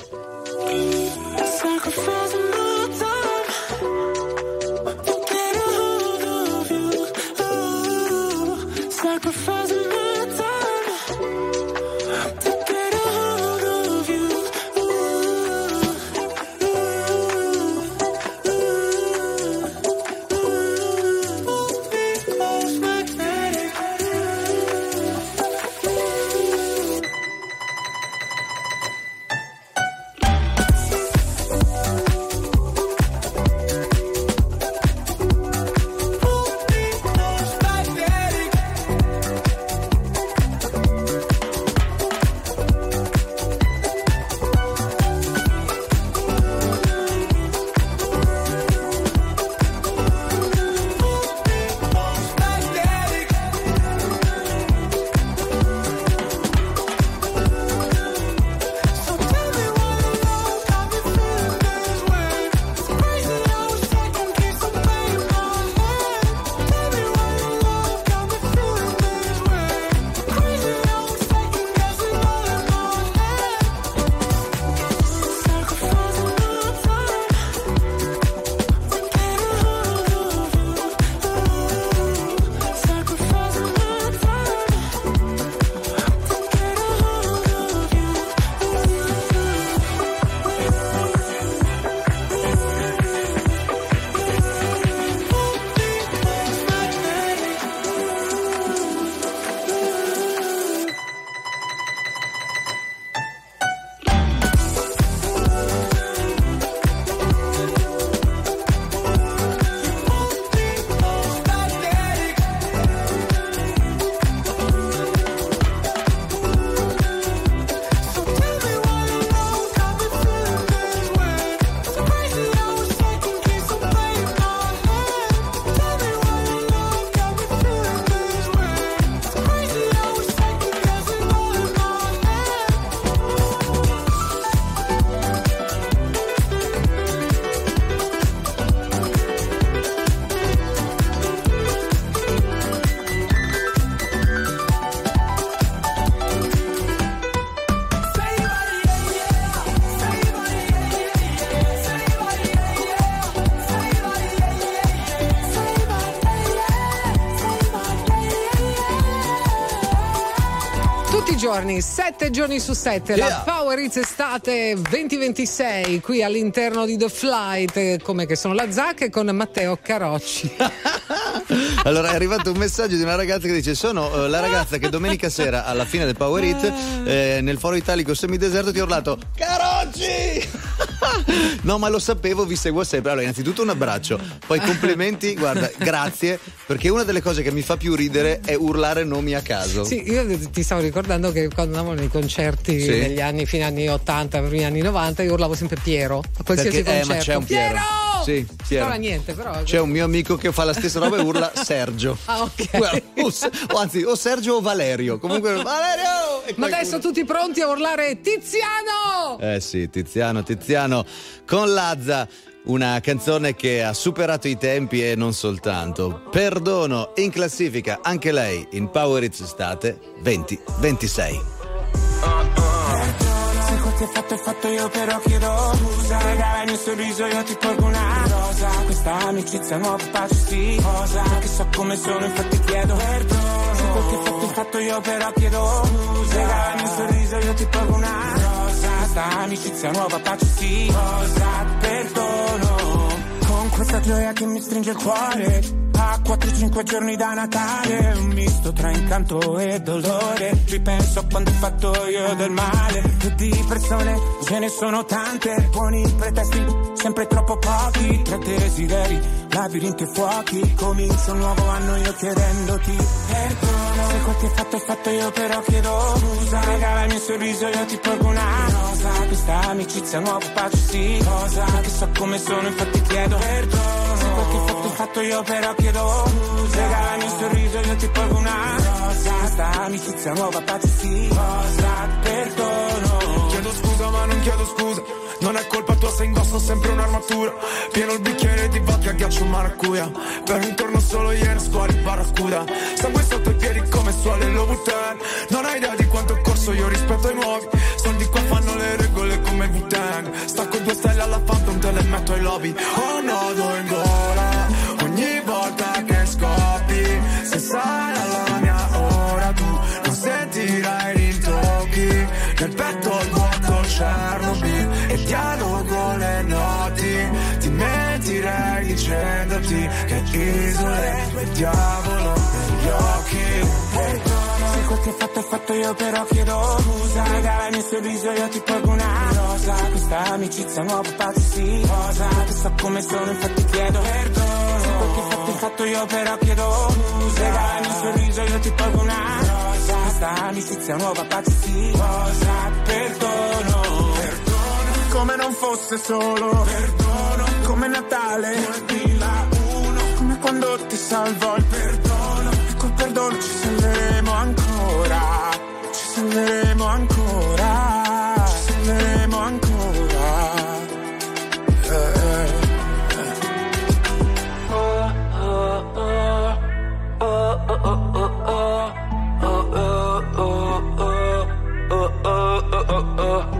A: Giorni, sette giorni su sette,
B: Yeah.
A: la Power Hits estate venti ventisei qui all'interno di The Flight, come che sono la Zacca e con Matteo Carocci.
B: Allora è arrivato un messaggio di una ragazza che dice: sono uh, la ragazza che domenica sera alla fine del Power Hit eh, nel foro italico semideserto ti ho urlato Carocci. No, ma lo sapevo, vi seguo sempre. Allora, innanzitutto un abbraccio, poi complimenti, guarda, grazie, perché una delle cose che mi fa più ridere è urlare nomi a caso.
A: Sì, io ti stavo ricordando che quando andavo nei concerti
B: Sì.
A: negli anni, fine anni ottanta, primi anni novanta, io urlavo sempre Piero a qualsiasi
B: Perché, eh,
A: concerto.
B: ma c'è un Piero. Sì, Piero.
A: Non niente, però.
B: C'è un mio amico che fa la stessa roba e urla Sergio.
A: Ah, ok.
B: Guarda, o, Se- o anzi, o Sergio o Valerio. Comunque, Valerio! E
A: Ma
B: qualcuno-
A: adesso tutti pronti a urlare Tiziano!
B: Eh sì, Tiziano, Tiziano con Lazza, una canzone che ha superato i tempi e non soltanto. Perdono, in classifica anche lei in Power Hits estate venti ventisei.
N: Se quel che fatto è fatto io però chiedo scusa. Regala il mio sorriso io ti porgo una rosa. Questa amicizia nuova pace sì cosa. Perché so come sono infatti chiedo perdono. Se quel che fatto è fatto io però chiedo scusa. Regala il mio sorriso io ti porgo una rosa. Questa amicizia nuova pace sì cosa. Perdono. Con questa gioia che mi stringe il cuore
R: A quattro cinque giorni da Natale, un misto tra incanto e dolore. Ripenso a quando ho fatto io del male. E di persone ce ne sono tante, buoni pretesti, sempre troppo pochi. Tra desideri, labirinti e fuochi. Comincio un nuovo anno io chiedendoti perdono. Se quel che fatto è fatto io però chiedo scusa. Regala il mio sorriso io ti porgo una rosa. Questa amicizia nuova pace sì. Cosa che so come sono infatti chiedo perdono. Se quel che fatto è fatto io però chiedo scusa. Regala il mio sorriso io ti porgo una rosa. Questa amicizia nuova pace sì. Cosa perdono.
N: Chiedo scusa ma non chiedo scusa. Non è colpa tua se indosso sempre un'armatura. Pieno il bicchiere di vodka, ghiaccio maracuja. Per intorno solo ieri squali barracuda. Sangue sotto i piedi come suole lo Louboutin. Non hai idea di quanto ho corso io rispetto ai nuovi. Soldi qua fanno le regole come Wu-Tang. Stacco due stelle alla Phantom, te le metto ai lobby. Ho nodo in gola ogni volta che scoppi. Se sai alla mia ora tu non sentirai rintocchi. Nel petto il vuoto Chernobyl e dialogo le noti. Ti mentirei dicendoti che isole il diavolo negli occhi.
R: Se quel che fatto è fatto io però chiedo scusa. Regala il mio sorriso io ti porgo una rosa. Questa amicizia nuova pace sì. Cosa che so come sono infatti chiedo perdono. Se quel che fatto è fatto io però chiedo scusa. Regala il mio sorriso io ti porgo una rosa. Questa amicizia nuova pace sì. Cosa perdono. Perdono
N: come non fosse solo perdono.
R: Come Natale duemilauno. Come quando ti salvo il perdono. E col perdono ci salveremo ancora. Ci salveremo ancora. Ci salveremo ancora. eh, eh. Oh, oh, oh. Oh, oh, oh, oh, oh. Oh, oh, oh, oh. Oh, oh, oh, oh, oh.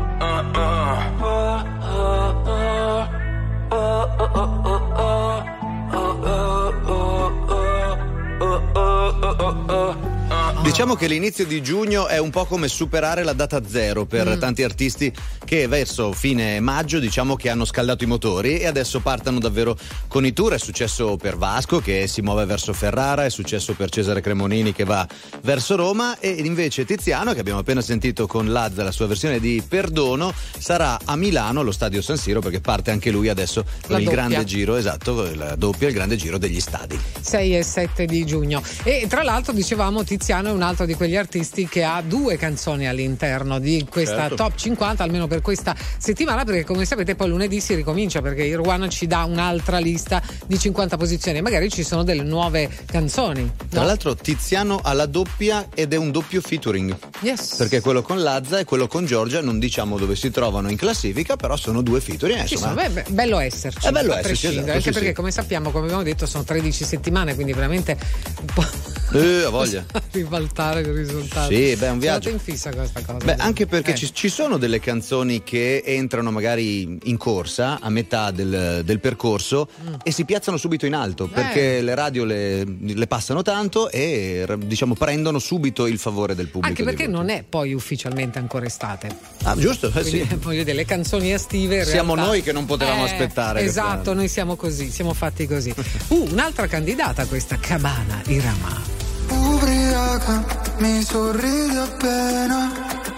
B: Diciamo che l'inizio di giugno è un po' come superare la data zero per mm. tanti artisti che verso fine maggio diciamo che hanno scaldato i motori e adesso partono davvero con i tour. È successo per Vasco che si muove verso Ferrara, è successo per Cesare Cremonini che va verso Roma e invece Tiziano, che abbiamo appena sentito con Lazza la sua versione di Perdono, sarà a Milano allo stadio San Siro perché parte anche lui adesso con la il doppia. grande giro, esatto, la doppia, il grande giro degli stadi.
A: sei e sette di giugno. E tra l'altro dicevamo Tiziano è un altro di quegli artisti che ha due canzoni all'interno di questa certo. top cinquanta, almeno per questa settimana, perché come sapete poi lunedì si ricomincia perché il One ci dà un'altra lista di cinquanta posizioni e magari ci sono delle nuove canzoni, no?
B: Tra l'altro Tiziano ha la doppia ed è un doppio featuring,
A: yes.
B: perché quello con Lazza e quello con Giorgia non diciamo dove si trovano in classifica, però sono due featuring,
A: ci
B: insomma.
A: sono, beh, bello esserci,
B: è bello
A: a
B: esserci, esatto,
A: anche
B: sì,
A: perché
B: sì.
A: come sappiamo, come abbiamo detto, sono tredici settimane, quindi veramente un po'
B: Eh, a voglia.
A: ribaltare il risultato.
B: Sì, beh, è un viaggio.
A: in fissa questa cosa.
B: Beh, anche perché
A: eh.
B: ci, ci sono delle canzoni che entrano magari in corsa a metà del, del percorso mm. e si piazzano subito in alto eh. perché le radio le, le passano tanto e diciamo prendono subito il favore del pubblico.
A: Anche perché non è poi ufficialmente ancora estate.
B: Ah, giusto? Eh,
A: Quindi,
B: sì.
A: voglio dire, le canzoni estive in
B: siamo
A: realtà,
B: noi che non potevamo
A: eh,
B: aspettare.
A: Esatto, noi siamo così, siamo fatti così. Uh, un'altra candidata questa, Cabana Irama.
F: Ubriaca, mi sorridi appena,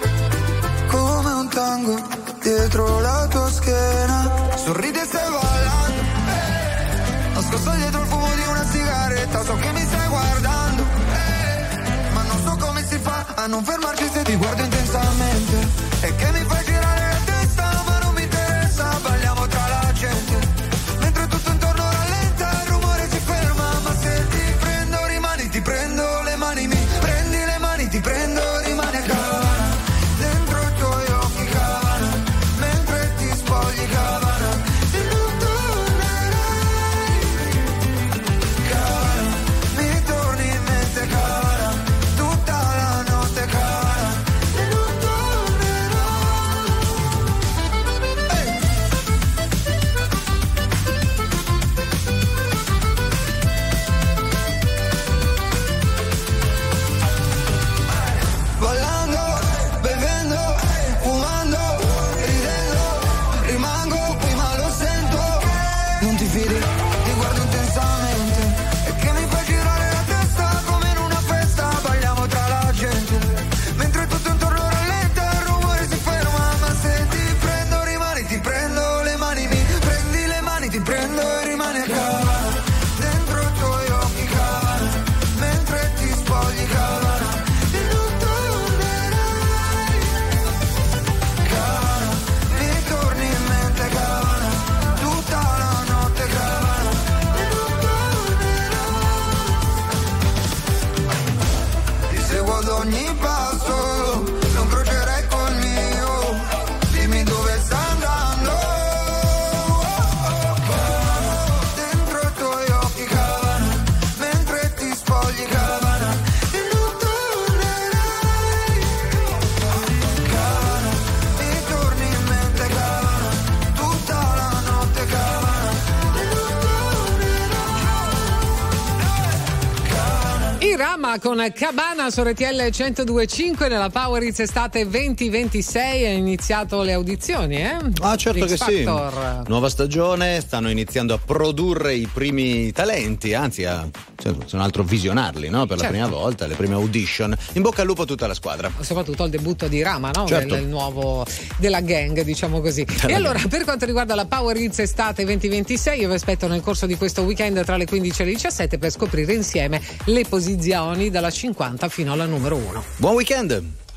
F: come un tango dietro la tua schiena. Sorridi e stai ballando, eh. nascosto dietro il fumo di una sigaretta. So che mi stai guardando, eh. ma non so come si fa a non fermarci se ti guardo intensamente. E che mi fai girare la testa, ma non mi interessa. Balliamo tra la gente, mentre tutto intorno rallenta, il rumore si ferma. Ma se ti prendo rimani, ti prendo le mani, mi prendi le mani, ti prendo, rimani a Cabana. Dentro i tuoi occhi Cabana, mentre ti spogli Cabana. E non tornerai Cabana, mi torni in mente Cabana, tutta la notte Cabana. E non tornerai
A: I Rama con Cabana su R T L centodue e cinque nella Power Hits estate venti ventisei. È iniziato le audizioni, eh?
B: Ah, certo
A: X
B: che
A: Factor.
B: sì. Nuova stagione, stanno iniziando a produrre i primi talenti, anzi a cioè, se non altro visionarli, no? Per
A: Certo.
B: la prima volta, le prime audition. In bocca al lupo a tutta la squadra.
A: Soprattutto al debutto di Rama, no?
B: Certo.
A: Del, il nuovo della gang, diciamo così.
B: Della
A: e allora,
B: gang.
A: per quanto riguarda la Power Hits estate venti ventisei, io vi aspetto nel corso di questo weekend tra le quindici e le diciassette per scoprire insieme le posizioni dalla cinquanta fino alla numero uno.
B: Buon weekend!